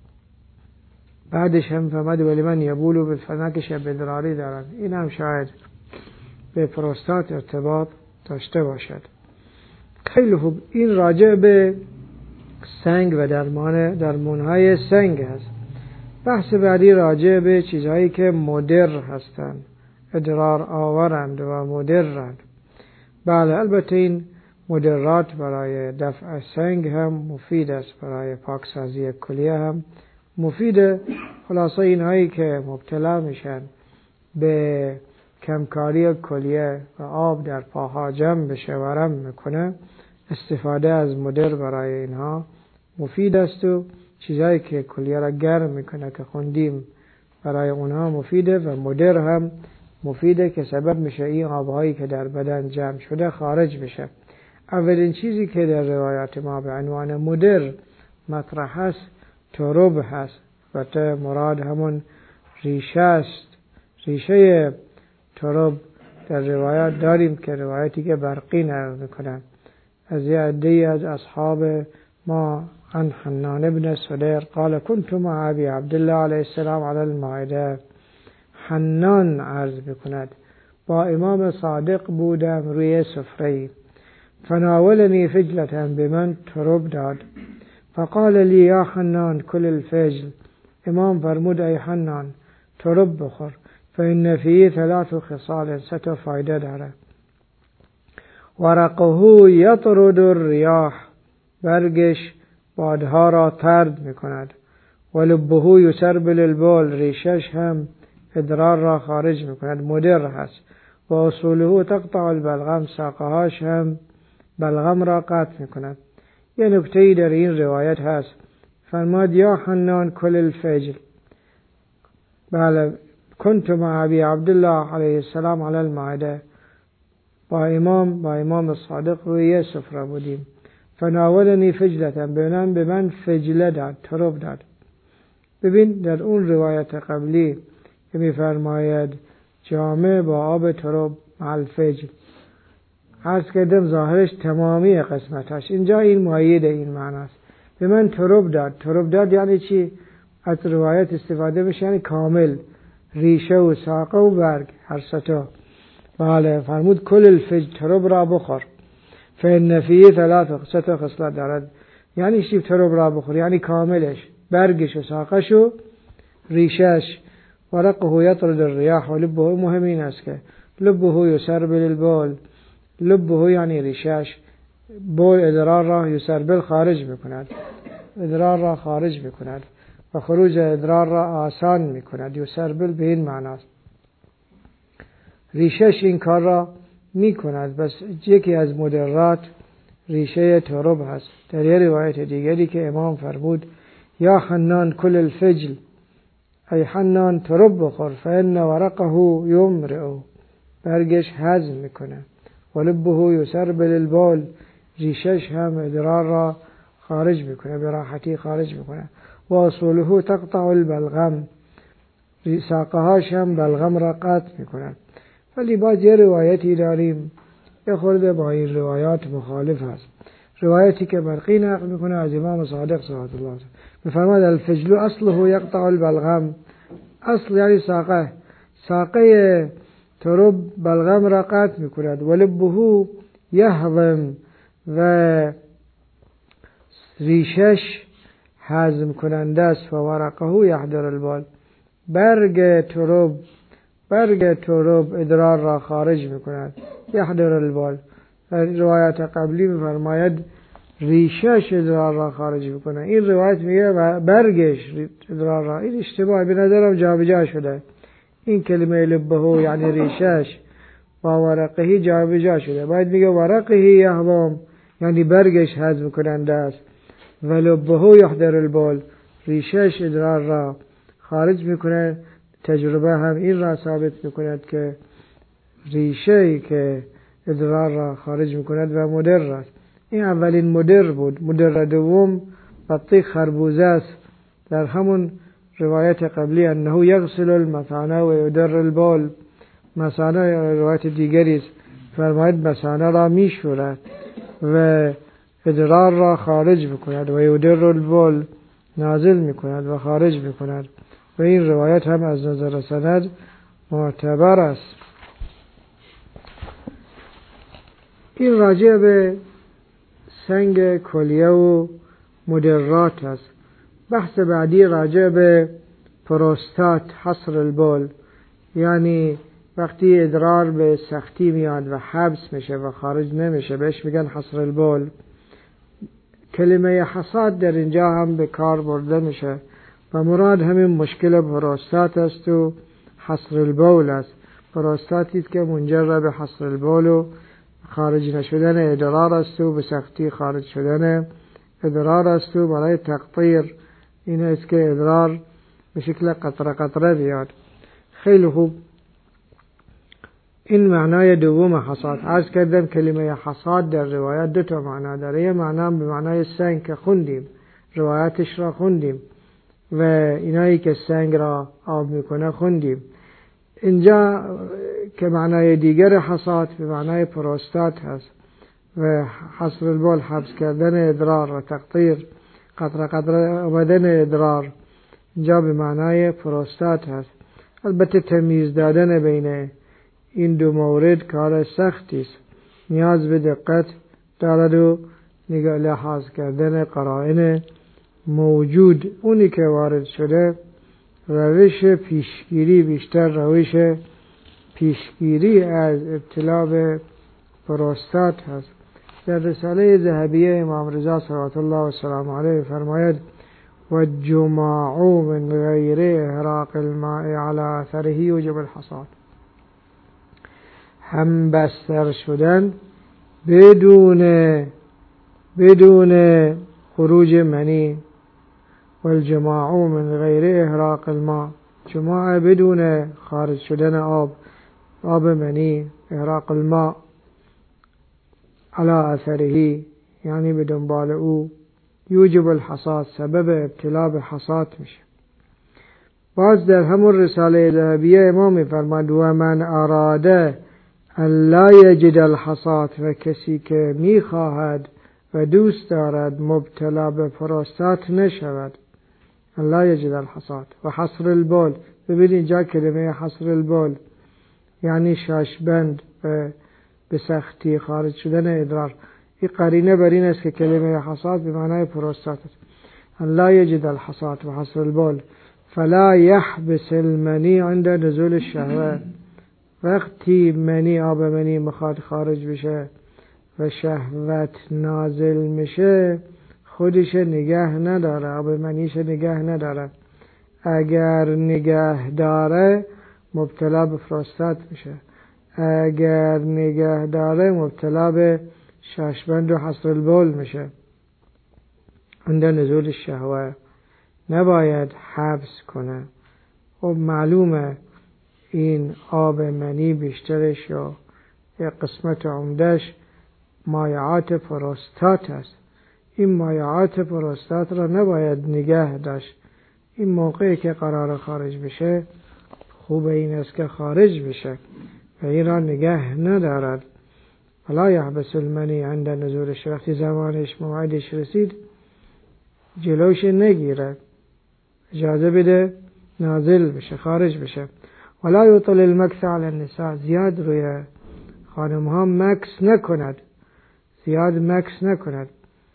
بعدش هم فهمد ولی من یبولو به فنکش بدراری دارن، این هم شاید به پروستات ارتباط داشته باشد. خیلی خوب، این راجع به سنگ و درمانهای سنگ هست. بحث بعدی راجع به چیزهایی که مدر هستند، ادرار آورند و مدرند. بله البته این مدرات برای دفع سنگ هم مفید است، برای پاکسازی کلیه هم مفیده. خلاصه اینهایی که مبتلا میشن به کمکاری کلیه و آب در پاها جمع بشه ورم میکنه، استفاده از مدر برای اینها مفید است و چیزایی که کلیه را گرم میکنه که خوندیم برای اونها مفیده و مدر هم مفیده که سبب میشه این آبهایی که در بدن جمع شده خارج بشه. اولین چیزی که در روایات ما به عنوان مدر مطرح هست ترب هست و مراد همون ریشه است. ریشه ترب در روایات داریم که روایتی که برقی نقل میکنن از یه عده‌ای از اصحاب ما عن حنان بن سلیر قال كنت مع ابي عبد الله علیه السلام على المائده. حنان عرض بکند با امام صادق بودم روی سفره، فناولنی فجلة به من ترب داد، فقال لی یا حنان کل الفجل، امام فرمود ای حنان ترب بخور، فإن فيه 3 خصال، 3 فایده داره. ورقه یطرد الریاح، برگش بادها را طرد میکند. ولبه یسربل البول، ریشش هم ادرار را خارج میکند، مدر هست. و اصوله تقطع البلغم، ساقهاش هم بلغم را قطع میکند. یه نکته‌ای در این روایت هست، فرماد یا حنان کل الفجر. بله، كنت مع ابی عبدالله علیه السلام علی المائده، با امام صادق روی یه سفره بودیم. فناولنی فجلتا، به من فجله داد، ترب داد. ببین در اون روایت قبلی که میفرماید جامع با آب ترب مع الفجل، عرض کردم ظاهرش تمامی قسمتاش، اینجا این مؤید این معناست. به من ترب داد یعنی چی؟ از روایت استفاده میشه یعنی کامل، ریشه و ساقه و برگ هر ستا. بله، فرمود کل الفجل، ترب را بخور. فإن فیه ثلاث خصلت دارد. یعنی چی ترب را بخور؟ یعنی کاملش، برگش و ساقش و ریشش. ورقه یطرد الریاح و لبه، مهم این است که لبه یسربل البول، لبه یعنی ریشش، بول ادرار را یسربل خارج میکند، ادرار را خارج میکند و خروج ادرار را آسان میکند. یسربل به این معناست. ریشش این کار را میکند. بس یکی از مدرات ریشه ترب هست. در یه روایت دیگری که امام فرمود یا حنان کل الفجل، ای حنان ترب بخور، فإن ورقه یمرئ، برگش هضم میکنه، و لبه یسربل البول، ریشش هم ادرار را خارج میکنه، به راحتی خارج میکنه. و اصوله تقطع البلغم، ساقهاش هم بلغم را قطع میکنه. ولی باز یه روایتی داریم یه خورده با این روایات مخالف هست. روایتی که برقی نقل میکنه از امام صادق صلوات الله علیه میفرماد الفجل اصله یقطع البلغم، اصل یعنی ساقه ترب بلغم را قطع میکند. و لبه یهضم، و ریشش هضم کننده است. و ورقه یحضر البال، برگ ترب ادرار را خارج میکند. یحضر البال. روایت قبلی میفرماید ریشش ادرار را خارج میکنه، این روایت میگه برگش ادرار را. این اشتباه به نظرم جابجا شده. این کلمه لبه یعنی ریشش و ورقه جابجا شده. باید میگه ورقه یهضم یعنی برگش هضم کننده است، و لبه یحضر البال، ریشش ادرار را خارج میکنه. تجربه هم این را ثابت میکند که ریشه‌ای که ادرار را خارج میکند و مدر است. این اولین مدر بود. مدر دوم بطیخ خربوزه است. در همون روایت قبلی انه یغسل المثانه و یدر البال، مثانه روایت دیگری است فرماید مثانه را میشورد و ادرار را خارج میکند و یدر البال، نازل میکند و خارج میکند. و این روایت هم از نظر سند معتبر است. این راجع به سنگ کلیه و مدرات است. بحث بعدی راجع به پروستات، حصر البول، یعنی وقتی ادرار به سختی میاد و حبس میشه و خارج نمیشه بهش میگن حصر البول. کلمه حصاد در اینجا هم به کار برده میشه و مراد همین مشکل پروستات است و حصر البول است. پروستاتی که منجر به حصر البول و خارج نشدن ادرار است و به سختی خارج شدن ادرار است و برای تقطیر این است که ادرار به شکل قطره قطره بیاد. خیلی خوب. این معنای دوم حصاد. عرض کردم کلمه حصاد در روایت دو تا معنا داره. یه معنا به معنای سنگ که خوندیم، روایتش را خوندیم و اینایی که سنگ را آب میکنه خوندیم. اینجا که معنای دیگر حصاد به معنای پروستات هست و حصر البول حبس کردن ادرار و تقطیر قطره قطره آمدن ادرار، اینجا به معنای پروستات هست. البته تمیز دادن بین این دو مورد کار سختی است، نیاز به دقت دارد و نگاه لحاظ کردن قرائن موجود. اونی که وارد شده روش پیشگیری، بیشتر روش پیشگیری از ابتلا به پروستات هست. در رساله ذهبیه امام رضا صلوات الله و سلام علیه فرماید والجماع من غیر احراق الماء على اثره یوجب الحصاد. هم بستر شدن بدون خروج منی، والجماع من غیر احراق الماء، جماع بدون خارج شدن آب منی، احراق الماء، على اثره یعنی به دنبال او، یوجب الحصاد، سبب ابتلا به حصاد میشه. باز در همون رساله ذهبیه امام میفرماد و من اراده ان لا یجد الحصاد، و کسی که میخواهد و دوست دارد مبتلا به پروستات نشود، ان لا یجد الحصاد. و حصر البول، ببینید اینجا کلمه حصر البول یعنی شاشبند و به سختی خارج شدن ادرار. این قرینه بر این است که کلمه حصاد به معنای پروستات است. ان لا یجد الحصاد و حصر البول فلا یحبس المنی عند نزول الشهوه. وقتی آب منی مخواد خارج بشه و شهوت نازل میشه، خودش نگه نداره، آب منیش نگه نداره. اگر نگه داره مبتلا به پروستات میشه، اگر نگه داره مبتلا به شاشبند و حصر البول میشه. عند نزول الشهوه نباید حبس کنه. خب معلومه این آب منی بیشترش یا قسمت عمدهش مایعات پروستات است. این مایعات پروستات را نباید نگه داشت. این موقعی که قرار خارج بشه خوب این است که خارج بشه و این را نگه ندارد. فلا یحبس المنی عند نزولش، وقتی زمانش موعدش رسید جلوش نگیره، اجازه بده نازل بشه، خارج بشه. ولا یطل المکث علی النساء، زیاد روی خانم ها مکث نکند، زیاد مکث نکند.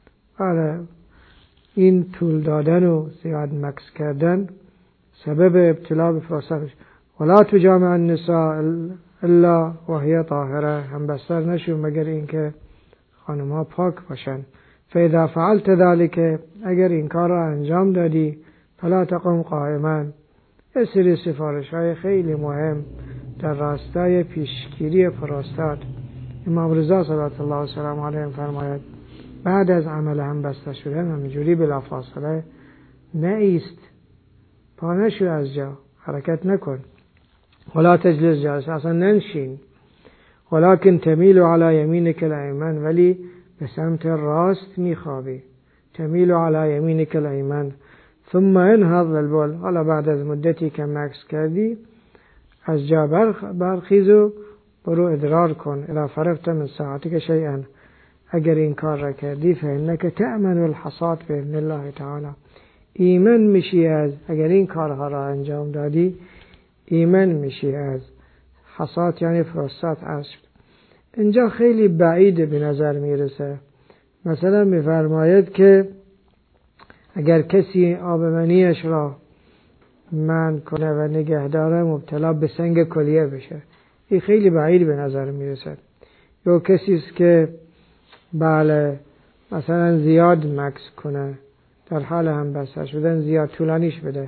این طول دادن و زیاد مکث کردن سبب ابتلا به پروستات. ولا تجامع النساء الا وهي طاهره، هم بستر نشو مگر اینکه خانم ها پاک باشن. فاذا فعلت ذلك، اگر این کار را انجام دادی، فلا تقم قائما. یه سری سفارش های خیلی مهم در راستای پیشگیری پروستات. امام رضا صلوات الله و سلام علیه فرماید بعد از عمل هم بسته شدن همینجوری بلافاصله نایست، پا نشو از جا، حرکت نکن. ولا تجلس جالس، اصلا ننشین. ولكن تمیل علی یمینک الایمن، ولی به سمت راست میخوابی. تمیل علی یمینک الایمن ثم انهض للبول، حالا بعد از مدتی که مکث کردی از جا برخیز و برو ادرار کن. اذا فرغت من ساعتك شیئا، اگر این کار را کردی فانک تأمن الحصاد باذن الله تعالی، ایمن میشی از، اگر این کارها را انجام دادی ایمن میشی از حصاد، یعنی پروستات عصب. اینجا خیلی بعید به نظر میرسه. مثلا میفرماید که اگر کسی آب منیش را منع کنه و نگه داره مبتلا به سنگ کلیه بشه. این خیلی بعید به نظر میرسه. یا کسی است که بله مثلا زیاد مکث کنه، در حال هم بسته شدن زیاد طولانیش بده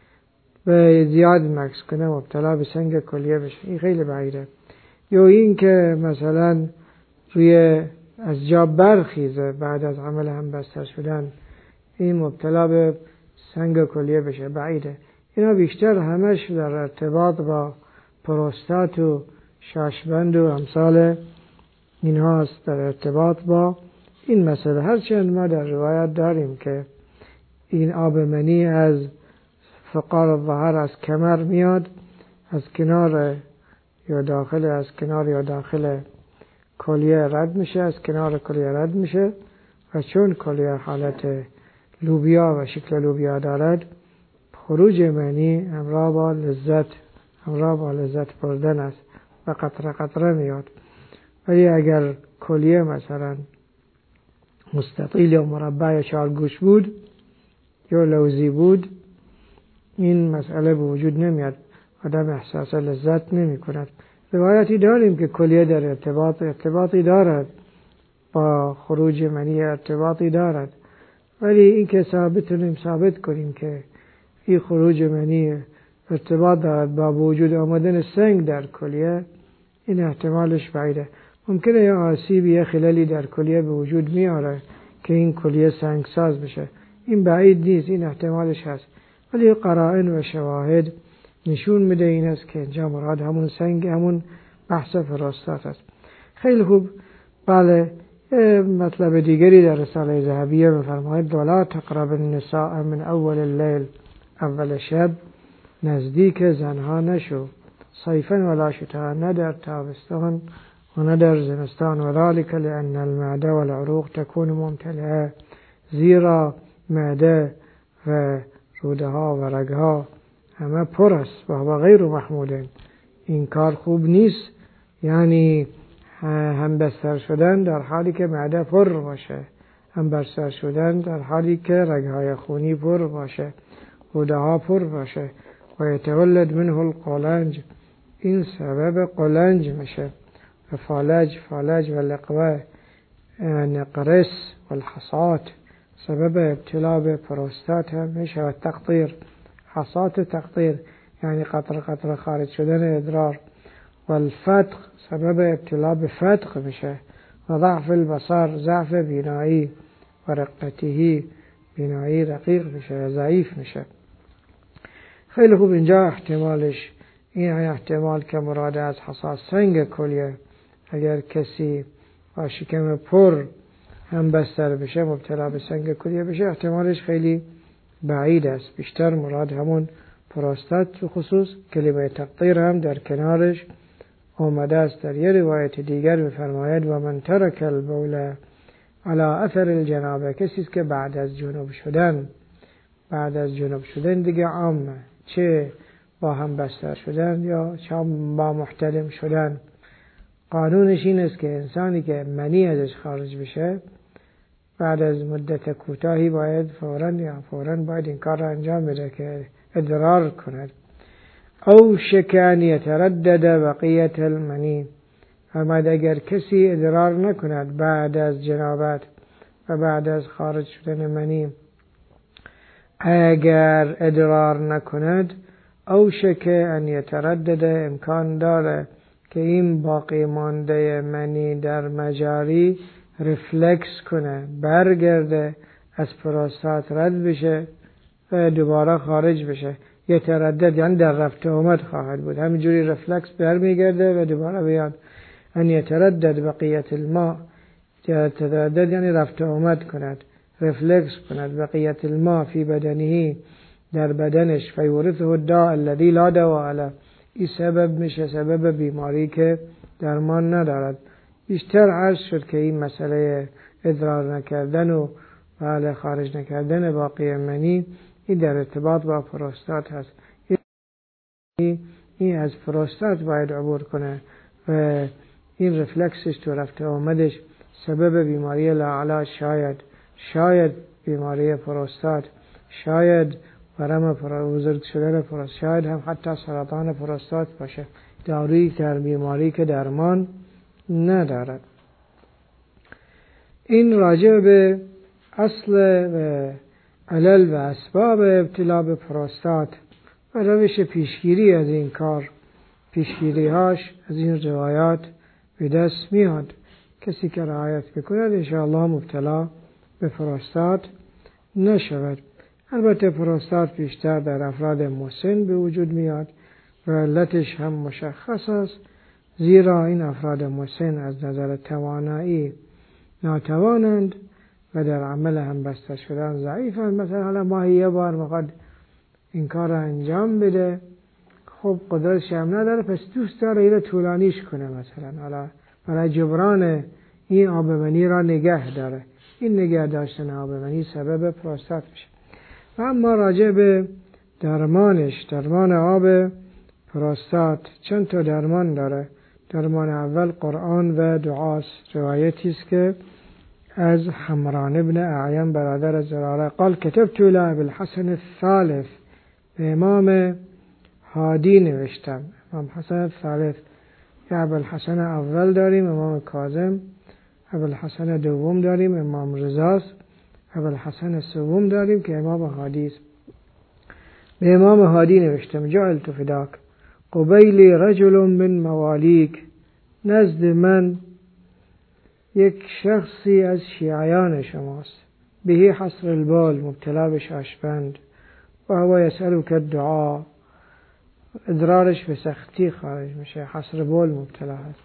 و زیاد مکث کنه مبتلا به سنگ کلیه بشه. این خیلی بعیده. یا این که مثلا روی از جا برخیزه بعد از عمل هم بسته شدن، این مبتلا به سنگ کلیه بشه، بعیده. اینا بیشتر همش در ارتباط با پروستات و شاشبند و امثال اینها است، در ارتباط با این مسئله. هرچند ما در روایت داریم که این آب منی از فقار الظهر از کمر میاد، از کنار یا داخل کلیه رد میشه، از کنار کلیه رد میشه و چون کلیه حالت لوبیا و شکل لوبیا دارد، خروج منی همراه با لذت بردن است و قطره قطره میاد. ولی اگر کلیه مثلا مستطیل یا مربع یا چارگوش بود یا لوزی بود، این مسئله به وجود نمیاد، آدم احساس لذت نمی کند. روایتی داریم که کلیه در ارتباطی دارد با خروج منی، ارتباطی دارد، ولی این که بتونیم ثابت کنیم که این خروج منی ارتباط دارد با وجود آمدن سنگ در کلیه، این احتمالش بعیده. ممکنه یه آسیبی یه خلالی در کلیه به وجود میاره که این کلیه سنگساز بشه، این بعید نیست، این احتمالش هست. ولی قرائن و شواهد نشون میده این است که اینجا مراد همون سنگ، همون بحث پروستات است. خیلی خوب. بله، مطلب دیگری در رساله ذهبیه می‌فرماید ولا تقرب النساء من اول اللیل، اول شب نزدیک زنها نشو، صیفا ولا شتاء، نه در تابستان و نه در زمستان، وذلك لأن المعده والعروق تكون ممتلئه، زیرا معده و روده ها و رگها همه پر است و هو غیر محمود. این کار خوب نیست، یعنی هم بستر شدن در حالی که معده پر باشه، هم بستر شدن در حالی که رگهای خونی پر باشه، روده ها پر باشه. و یتولد منه القلنج، این سبب قلنج میشه. و فالج و لقوه نقرس و الحصات، سبب ابتلا به پروستات هم میشه. و تقطیر، حصات تقطیر یعنی قطر قطر خارج شدن ادرار. و الفتق، سبب ابتلا به فتق میشه. و ضعف البصر، ضعف بینایی. و رقته، بینایی رقیق میشه، ضعیف میشه. خیلی خوب. اینجا احتمالش این احتمال که مراد از حصات سنگ کلیه، اگر کسی با شکم پر هم بستر بشه، مبتلا به سنگ کلیه بشه، احتمالش خیلی بعید است. بیشتر مراد همون پروستات، به خصوص کلمه تقطیر هم در کنارش آمده است. در یه روایت دیگر می‌فرماید و من ترک البول علی اثر الجنابه، کسی که بعد از جنوب شدن دیگه عامه، چه با هم بستر شدن یا چه با محتلم شدن، قانونش این است که انسانی که منی ازش خارج بشه بعد از مدت کوتاهی باید فوراً باید این کار را انجام بده که ادرار کند. او شکن یتردد بقیت المنی، اما اگر کسی ادرار نکند بعد از جنابت و بعد از خارج شدن منی، اگر ادرار نکند، او شک ان یتردد، امکان داره که این باقی مانده منی در مجاری ریفلکس کنه، برگرده، از پروستات رد بشه و دوباره خارج بشه. یتردد یعنی در رفت آمد خواهد بود، همینجوری ریفلکس برمیگرده و دوباره بیاد. ان یتردد بقیت الماء، یتردد یعنی رفت آمد کند، ریفلکس کند بقیت الماء فی بدنه، در بدنش، فیورثه الداء الذی لا دواء له، این سبب میشه، سبب بیماری که درمان ندارد. بیشتر عرض شد که این مسئله ادرار نکردن و خارج نکردن باقی منی، این در ارتباط با پروستات هست. این از پروستات باید عبور کنه و این ریفلکسش تو رفته آمدش سبب بیماری لاعلاج، شاید بیماری پروستات، شاید ورم بزرگ شدن پروستات، شاید هم حتی سرطان پروستات باشه، دارویی در بیماری که درمان ندارد. این راجع به اصل و علل و اسباب ابتلا به پروستات و روش پیشگیری از این کار، پیشگیری‌هاش از این روایات به دست میاد. کسی که رعایت بکند انشاءالله مبتلا به پروستات نشود. البته پروستات بیشتر در افراد مسن به وجود میاد و علتش هم مشخص است، زیرا این افراد مسن از نظر توانایی ناتوانند و در عمل هم بسته شدن ضعیفند. مثلا حالا ماهی یه بار میخواد این کار را انجام بده، خب قدرتش هم نداره، پس دوست داره این رو طولانیش کنه، مثلا حالا برای جبران این آب منی را نگه داره. این نگه داشتن آب منی سبب پروستات میشه. و اما راجع به درمانش، درمان آب پروستات چند تا درمان داره. درمان اول قرآن و دعاست. روایتی است که از حمران ابن اعین برادر زراره قال کتبت الى ابی الحسن الثالث، به امام هادی نوشتم. امام حسن الثالث، یا ابی الحسن اول داریم امام کاظم، ابی الحسن دوم داریم امام رضاست، ابوالحسن سوم داریم که امام هادی است. به امام هادی نوشتم جعلت فداک قبیلی رجل من موالیک، نزد من یک شخصی از شیعیان شماست، بهی حصر البال، مبتلا به شاشبند، و هو یسألک الدعا، ادرارش به سختی خارج میشه، حصر بال مبتلا هست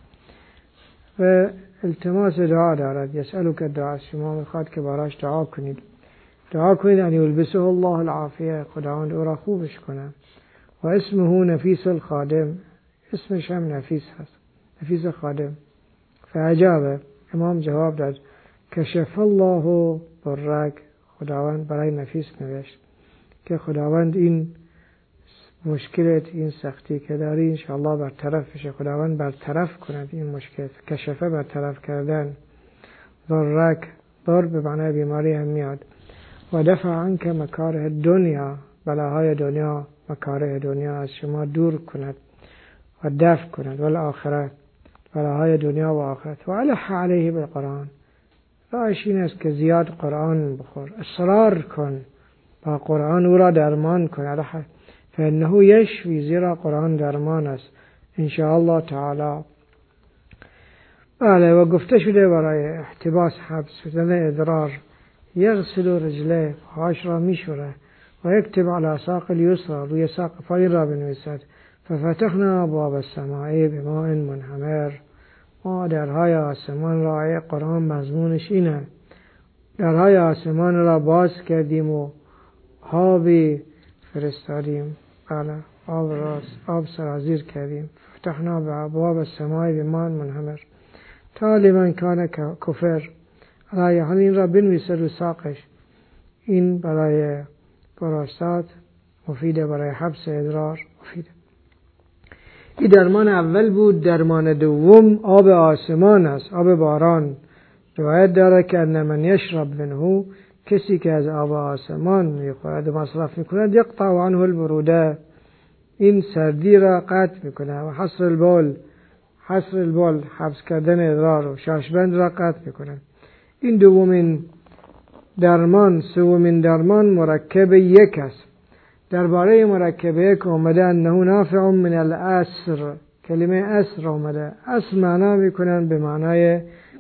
و التماس دعا دارد. یسألک الدعا، شما میخواد که براش دعا کنید. دعا کنید ان یلبسه الله العافیه، خداوند او را خوبش کنه. و اسمه نفیس الخادم، اسمش هم نفیس هست، نفیس خادم. فعجابه، امام جواب داد کشف الله برک، خداوند برای نفیس نوشت که خداوند این مشکلت، این سختی که داری انشاءالله برطرف بشه، خداوند برطرف کند این مشکل. کشفه برطرف کردن، ضرک ضر به معنی بیماری هم میاد. و دفع عنک مکاره دنیا، بلاهای دنیا، مکاره دنیا از شما دور کند و دفع کند. و الاخره، بلاهای دنیا و آخرت. و الح علیه بالقرآن، راهش این است که زیاد قرآن بخور، اصرار کن با قرآن، او را درمان کن. فانه یشفی، زیرا قرآن درمان است انشاءالله تعالی. بله. و گفته شده برای احتباس حبس شدن ادرار، یغسل رجله، پاهاش را میشوره، و یکتب علی ساق الیسرا، روی ساق پایین را بنویسد. ففتحنا ابواب السماء بماء منهمر، ما درهای آسمان را، ای قرآن مضمونش اینه، درهای آسمان را باز کردیم و آبی فرستادیم. بله، آب سرازیر کردیم. فتحنا ابواب السماء بماء منهمر تا لمن کان کفر، علی حال این را بنویسه رو ساقش. این برای گراسات مفیده، برای حبس ادرار مفیده. این درمان اول بود. درمان دوم آب آسمان است، آب باران. روایت داره که ان من یشرب منه، کسی که از آب آسمان میخورد و مصرف میکند، یقطع عنه البروده، این سردی را قطع میکنه. و حصر البال، حبس کردن ادرار و شاشبند را قطع میکنه. این دومین درمان. سومین درمان مرکب یک است. درباره مرکب یک اومده انه نافع من الاسر، کلمه اسر اومده. اسر معنا میکنن به معنای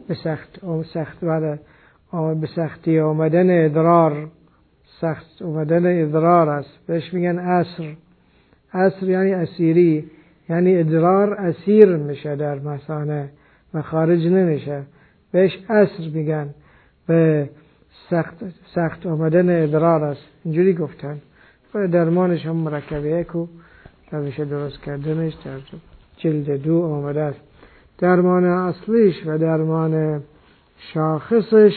به سختی آمدن ادرار، سخت آمدن ادرار است، بهش میگن اسر. اسر یعنی اسیری، یعنی ادرار اسیر میشه در مثانه و خارج نمیشه، بهش اسر میگن. به سخت آمدن ادرار است، اینجوری گفتن. و درمانش هم مرکب یک و روش درست کردنش در جلد 2 آمده است. درمان اصلیش و درمان شاخصش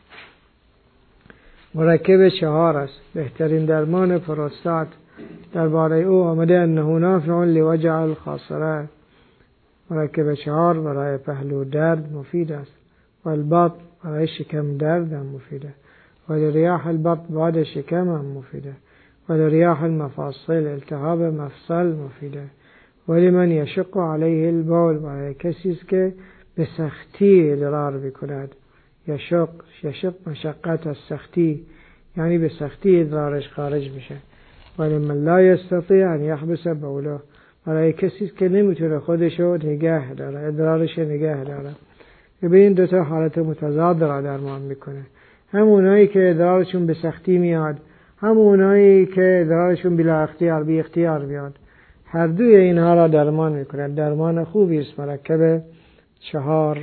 مرکب 4 است. بهترین درمان پروستات درباره او آمده انه نافع لوجع الخاصره، مرکب 4 برای پهلو درد مفید است. و البطن برای شکم درد هم مفیده. و لریاح البطن بعد شکم هم مفیده. و لریاح المفاصل، التهاب مفصل مفیده. و لمن یشق علیه البول، برای کسی است که به سختی ادرار بکند. یشق مشقت از سختی، یعنی به سختی ادرارش خارج میشه. و لمن لا یستطیع ان یحبس بوله، برای کسی است که نمیتونه خودشو نگه داره، ادرارش نگه داره. به این دوتا حالت متضاد را درمان میکنه. هم اونایی که ادرارشون به سختی میاد، هم اونایی که ادرارشون بلا اختیار بی اختیار میاد. هر دوی اینها را درمان میکنه. درمان خوبی است، مرکب 4.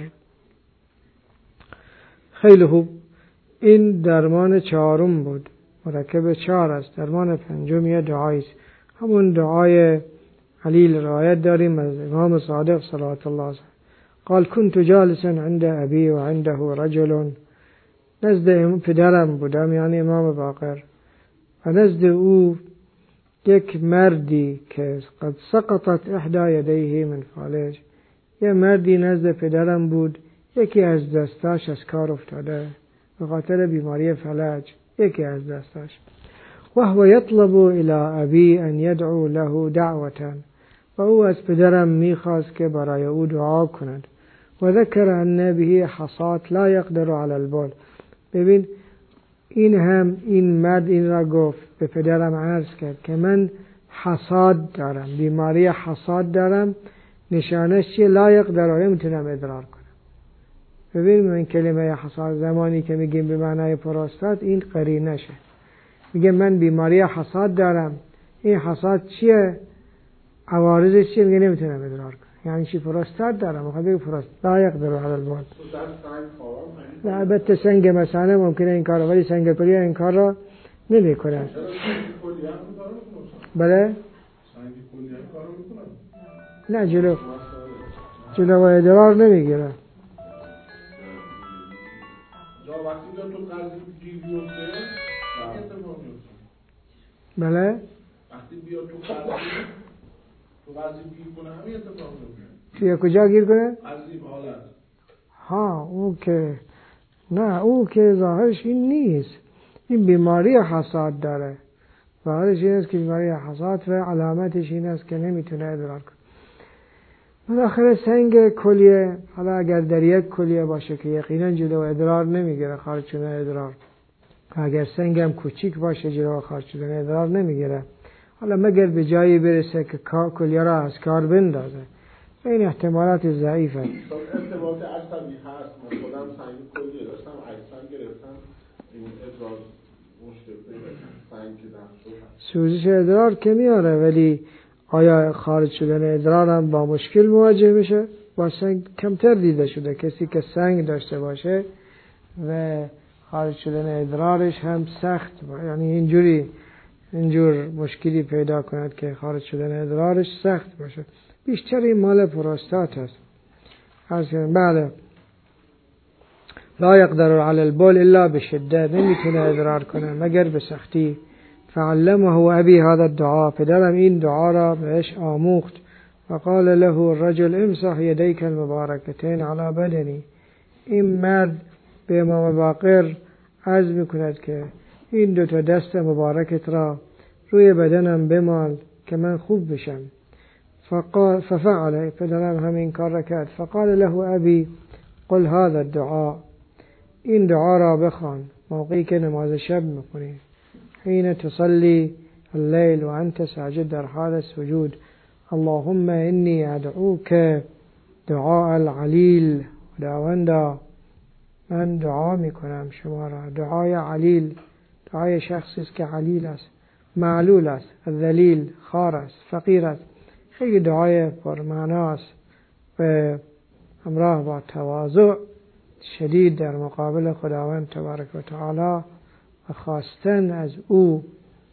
خیلی خوب. این درمان 4 بود، مرکب 4 است. درمان 5 یه دعایی است، همون دعای علیل. روایت داریم از امام صادق صلوات الله علیه قال كنت جالسا عند ابي وعنده رجل، نزد پدرم بودم یعنی امام باقر، و نزد او یک مردی که قد سقطت احدى یدیه من فالج، یه مردی نزد پدرم بود یکی از دستاش از کار افتاده به خاطر بیماری فلج، یکی از دستاش. و هو یطلب الى ابی ان یدعو له دعوة، و او از پدرم میخواست که برای او دعا کند. و ذکر ان به حصات لا یقدر علی البول. ببین این مرد این را گفت، به پدرم عرض کرد که من حساد دارم، بیماری حساد دارم. نشانش چیه؟ لا یقدر، نمیتونم ادرار کنم. ببینیم این کلمه حساد زمانی که میگیم به معنای پروستات، این قرینه شه. میگه من بیماری حساد دارم. این حساد چیه؟ عوارضش چیه؟ میگه نمیتونم ادرار کنم. یعنی چی؟ پروستات دارم. میخواد بگه پروستات لا یقدر علی البول. نه البته سنگ مثلا ممکنه این کار، ولی سنگ کلیه این کار را نمیکنه. بله؟ نه جلو و ادرار نمیگیره. بله؟ وقتی بیاد تو قضیب گیر کنه همین اتفاق میفته. توی کجا گیر کنه؟ قضیب حالت. ها اون که نه، اون که ظاهرش این نیست. این بیماری حساد داره. ظاهرش این است که بیماری حساد و علامتش این است که نمیتونه ادرار کنه. بالاخره سنگ کلیه، حالا اگر در یک کلیه باشه که یقینا جلو ادرار نمیگیره، خارج شدن ادرار. اگر سنگ هم کوچیک باشه جلو خارج شدن ادرار نمیگیره. حالا مگر به جایی برسه که کلیه را از کار بندازه. این احتمالات ضعیفه. احتمالات عصبی هست. من خودم سنگ کلیه داشتم، عکسم گرفتم، این ادرار مشکل پیدا سنگ که داشت. سوزش ادرار که میاره، ولی آیا خارج شدن ادرار هم با مشکل مواجه میشه؟ با سنگ کمتر دیده شده. کسی که سنگ داشته باشه و خارج شدن ادرارش هم سخت یعنی اینجور مشکلی پیدا کند که خارج شدن ادرارش سخت باشه. بیشتر این مال پروستات هست. بله. لا یقدر علی البول الا بشده، نمیتونه ادرار کنه مگر به سختی. فعلمه ابی هذا الدعاء، پدرم این دعا را بهش آموخت. وقال له الرجل امسح یدیک المبارکتین علی بدنی. این مرد به امام باقر عرض میکند که این دو تا دست مبارکت را روی بدنم بمال که من خوب بشم. ففعل، پدرم همین کار را کرد. فقال له ابی قل هذا الدعاء، این دعا را بخوان موقعی که نماز شب میکنی، حين تصلي الليل وأنت ساجد در حال السجود. اللهم إني أدعوك دعاء العلیل. خداوندا من دعا میکنم شما را دعای علیل. دعای شخصی است که علیل است، معلول است، ذلیل، خار است، فقیر است. خیلی دعای پرمعنا است و همراه با تواضع شدید در مقابل خداوند تبارک و تعالی و خواستن از او.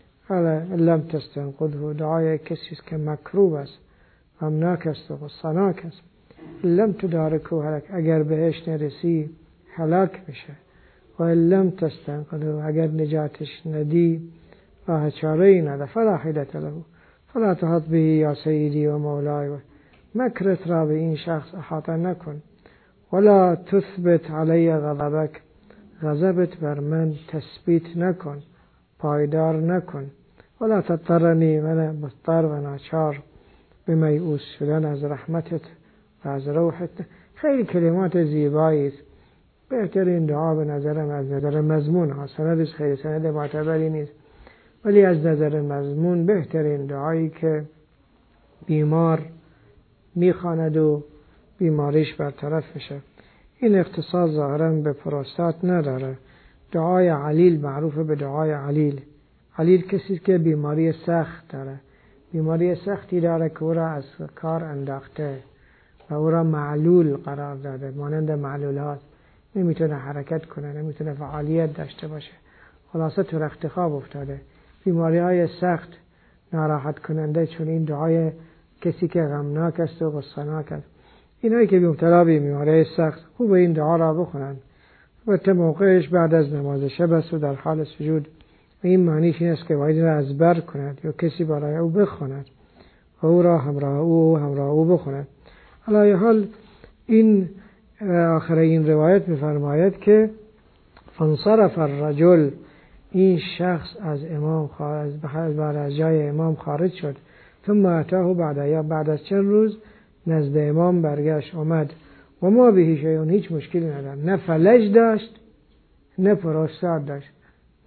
لم تستنقذه، دعای کسی است که مکروب است، غمناک است و غصناک است. لم تدارکه هلک، اگر بهش نرسی هلاک بشه. و لم تستنقذه، اگر نجاتش ندی راه چاره‌ای نداره. فلا حیلة له فلا تحط به یا سیدی و مولای. مکرت را به این شخص احاطه نکن. ولا تثبت علی غضبک، غضبت بر من تثبیت نکن، پایدار نکن. ولا تضطرنی، من مضطر و ناچار به میؤوس شدن از رحمتت و از روحت. خیلی کلمات زیبایی است. بهترین دعا به نظرم از نظر مضمون ها، سندش خیلی سند معتبری نیست، ولی از نظر مضمون بهترین دعایی که بیمار میخواند و بیماریش برطرف میشه. این اختصاص ظاهرا به پروستات نداره. دعای علیل معروف به دعای علیل. علیل کسی که بیماری سخت داره، بیماری سختی داره که او را از کار انداخته و او را معلول قرار داده، مانند معلولات، نمیتونه حرکت کنه، نمیتونه فعالیت داشته باشه، خلاصه تو رخت خواب افتاده. بیماری های سخت ناراحت کننده، چون این دعای کسی که غمناک است و غصناک است. اینایی که مبتلا به بیماری سخت خوب این دعا را بخونن و تا موقعش بعد از نماز شب است و در حال سجود. و این معنیش این است که باید را از بر کند یا کسی برای او بخواند و او را همراه او بخواند. علی حال این آخر این روایت می‌فرماید که فانصرف الرجل، این شخص از امام خارج، بعد از جای امام خارج شد. ثم اتاه بعد از چند روز نزد امام برگشت آمد و ما به هیچ مشکلی نداشت، نه فلج داشت نه پروستات داشت.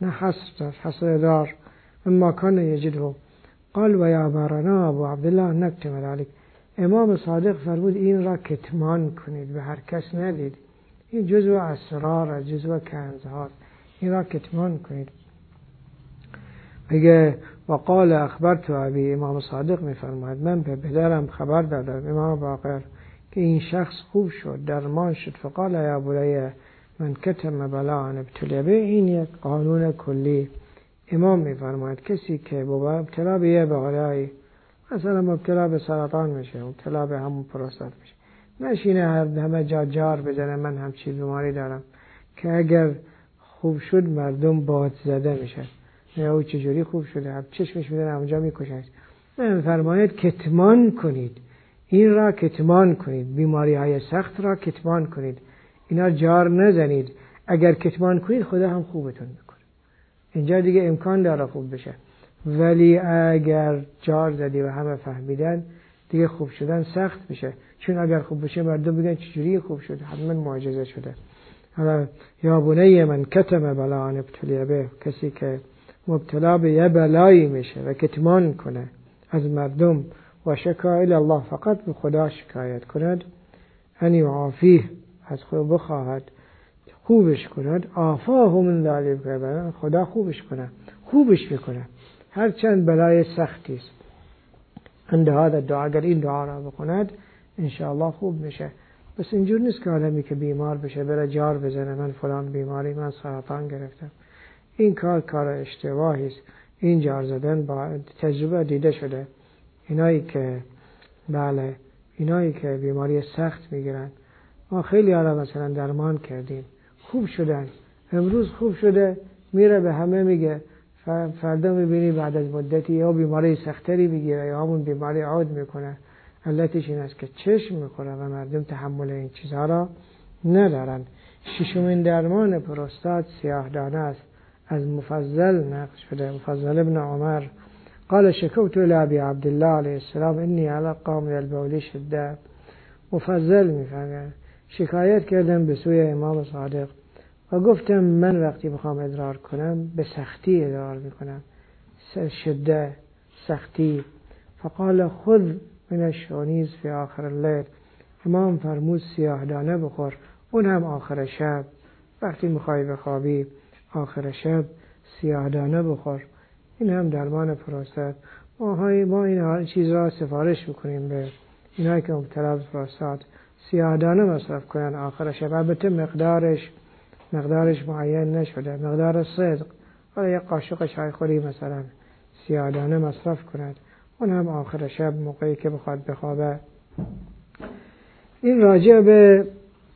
نه حصر دار اما کان یجده. قال و یامرنا ابو عبدالله نکتم ذلك. امام صادق فرمود این را کتمان کنید، به هر کس ندید. این جزء اسرار، جزء کنزها، این را کتمان کنید. میگه وقال اخبرت ابی، امام صادق میفرماید من به پدرم خبر دادم، امام باقر، که این شخص خوب شد، درمان شد. فقال یا بنی من کتم بلاء ابتلی به. این یک قانون کلی. امام میفرماید کسی که مبتلا به یه بلایی، مثلا مبتلا به سرطان میشه، مبتلا به همون پروستات میشه، نشینه همه جا جار بزنه من همچی بیماری دارم، که اگر خوب شد مردم باد زده میشه، نه او چجوری خوب شده، هم چشمش میدن اونجا میکشن. من فرماید کتمان کنید، این را کتمان کنید، بیماری های سخت را کتمان کنید، اینا جار نزنید. اگر کتمان کنید خدا هم خوبتون میکنه. اینجا دیگه امکان داره خوب بشه، ولی اگر جار زدی و همه فهمیدن دیگه خوب شدن سخت میشه. چون اگر خوب بشه مردم بگن چجوری خوب شده، حتما معجزه شده. حالا یا بنی من کتم بلاء ابتلی به، کسی که مبتلا به یه بلایی میشه و کتمان کنه از مردم و شکا الی الله، فقط به خدا شکایت کند، ان یعافیه، از خود بخواهد خوبش کند، عافاه من ذلک، خدا خوبش کنه، خوبش میکنه هرچند بلای سختی است. عند هذا الدعاء، اگر این دعا را بکند انشاءالله خوب میشه. بس اینجور نیست که آدمی که بیمار بشه بره جار بزنه من فلان بیماری، من سرطان گرفتم. این کار اشتباهی است. این جار زدن با تجربه دیده شده. اینایی که بیماری سخت میگیرن، ما خیلی آدم مثلا درمان کردیم خوب شدن، امروز خوب شده میره به همه میگه، فردا میبینی بعد از مدتی یا بیماری سختری میگیره یا همون بیماری عود میکنه. علتش این است که چشم میخوره و مردم تحمل این چیزها را ندارن. ششمین درمان پروستات سیاه دانه است. از مفضل نقل شده، مفضل ابن عمر قال شکوت الی ابی عبدالله علیه السلام انی علی قام البول شده. مفضل میفهمه شکایت کردم به سوی امام صادق و گفتم من وقتی بخوام ادرار کنم به سختی ادرار میکنم، شده، سختی. فقال خذ من الشونیز فی آخر اللیل. امام فرمود سیاه دانه بخور، اون هم آخر شب، وقتی میخوای بخوابی آخر شب سیاه دانه بخور. این هم درمان پروستات. ما این چیز را سفارش میکنیم به اینایی که مبتلا به پروستات، سیاه دانه مصرف کنن آخر شب. البته مقدارش معین نشده، مقدار صدق، ولی یک قاشق چای خوری مثلا سیاه دانه مصرف کند، اون هم آخر شب موقعی که بخواد بخوابه. این راجع به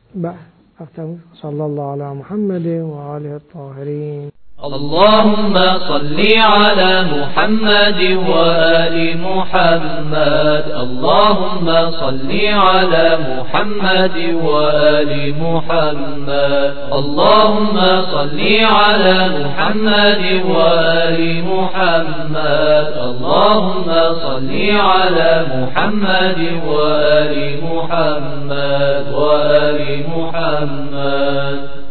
صلی الله علی محمد و آله الطاهرین. اللهم صل على محمد وآل محمد. اللهم صل على محمد وآل محمد. اللهم صل على محمد وآل محمد. اللهم صل على محمد وآل محمد وآل محمد.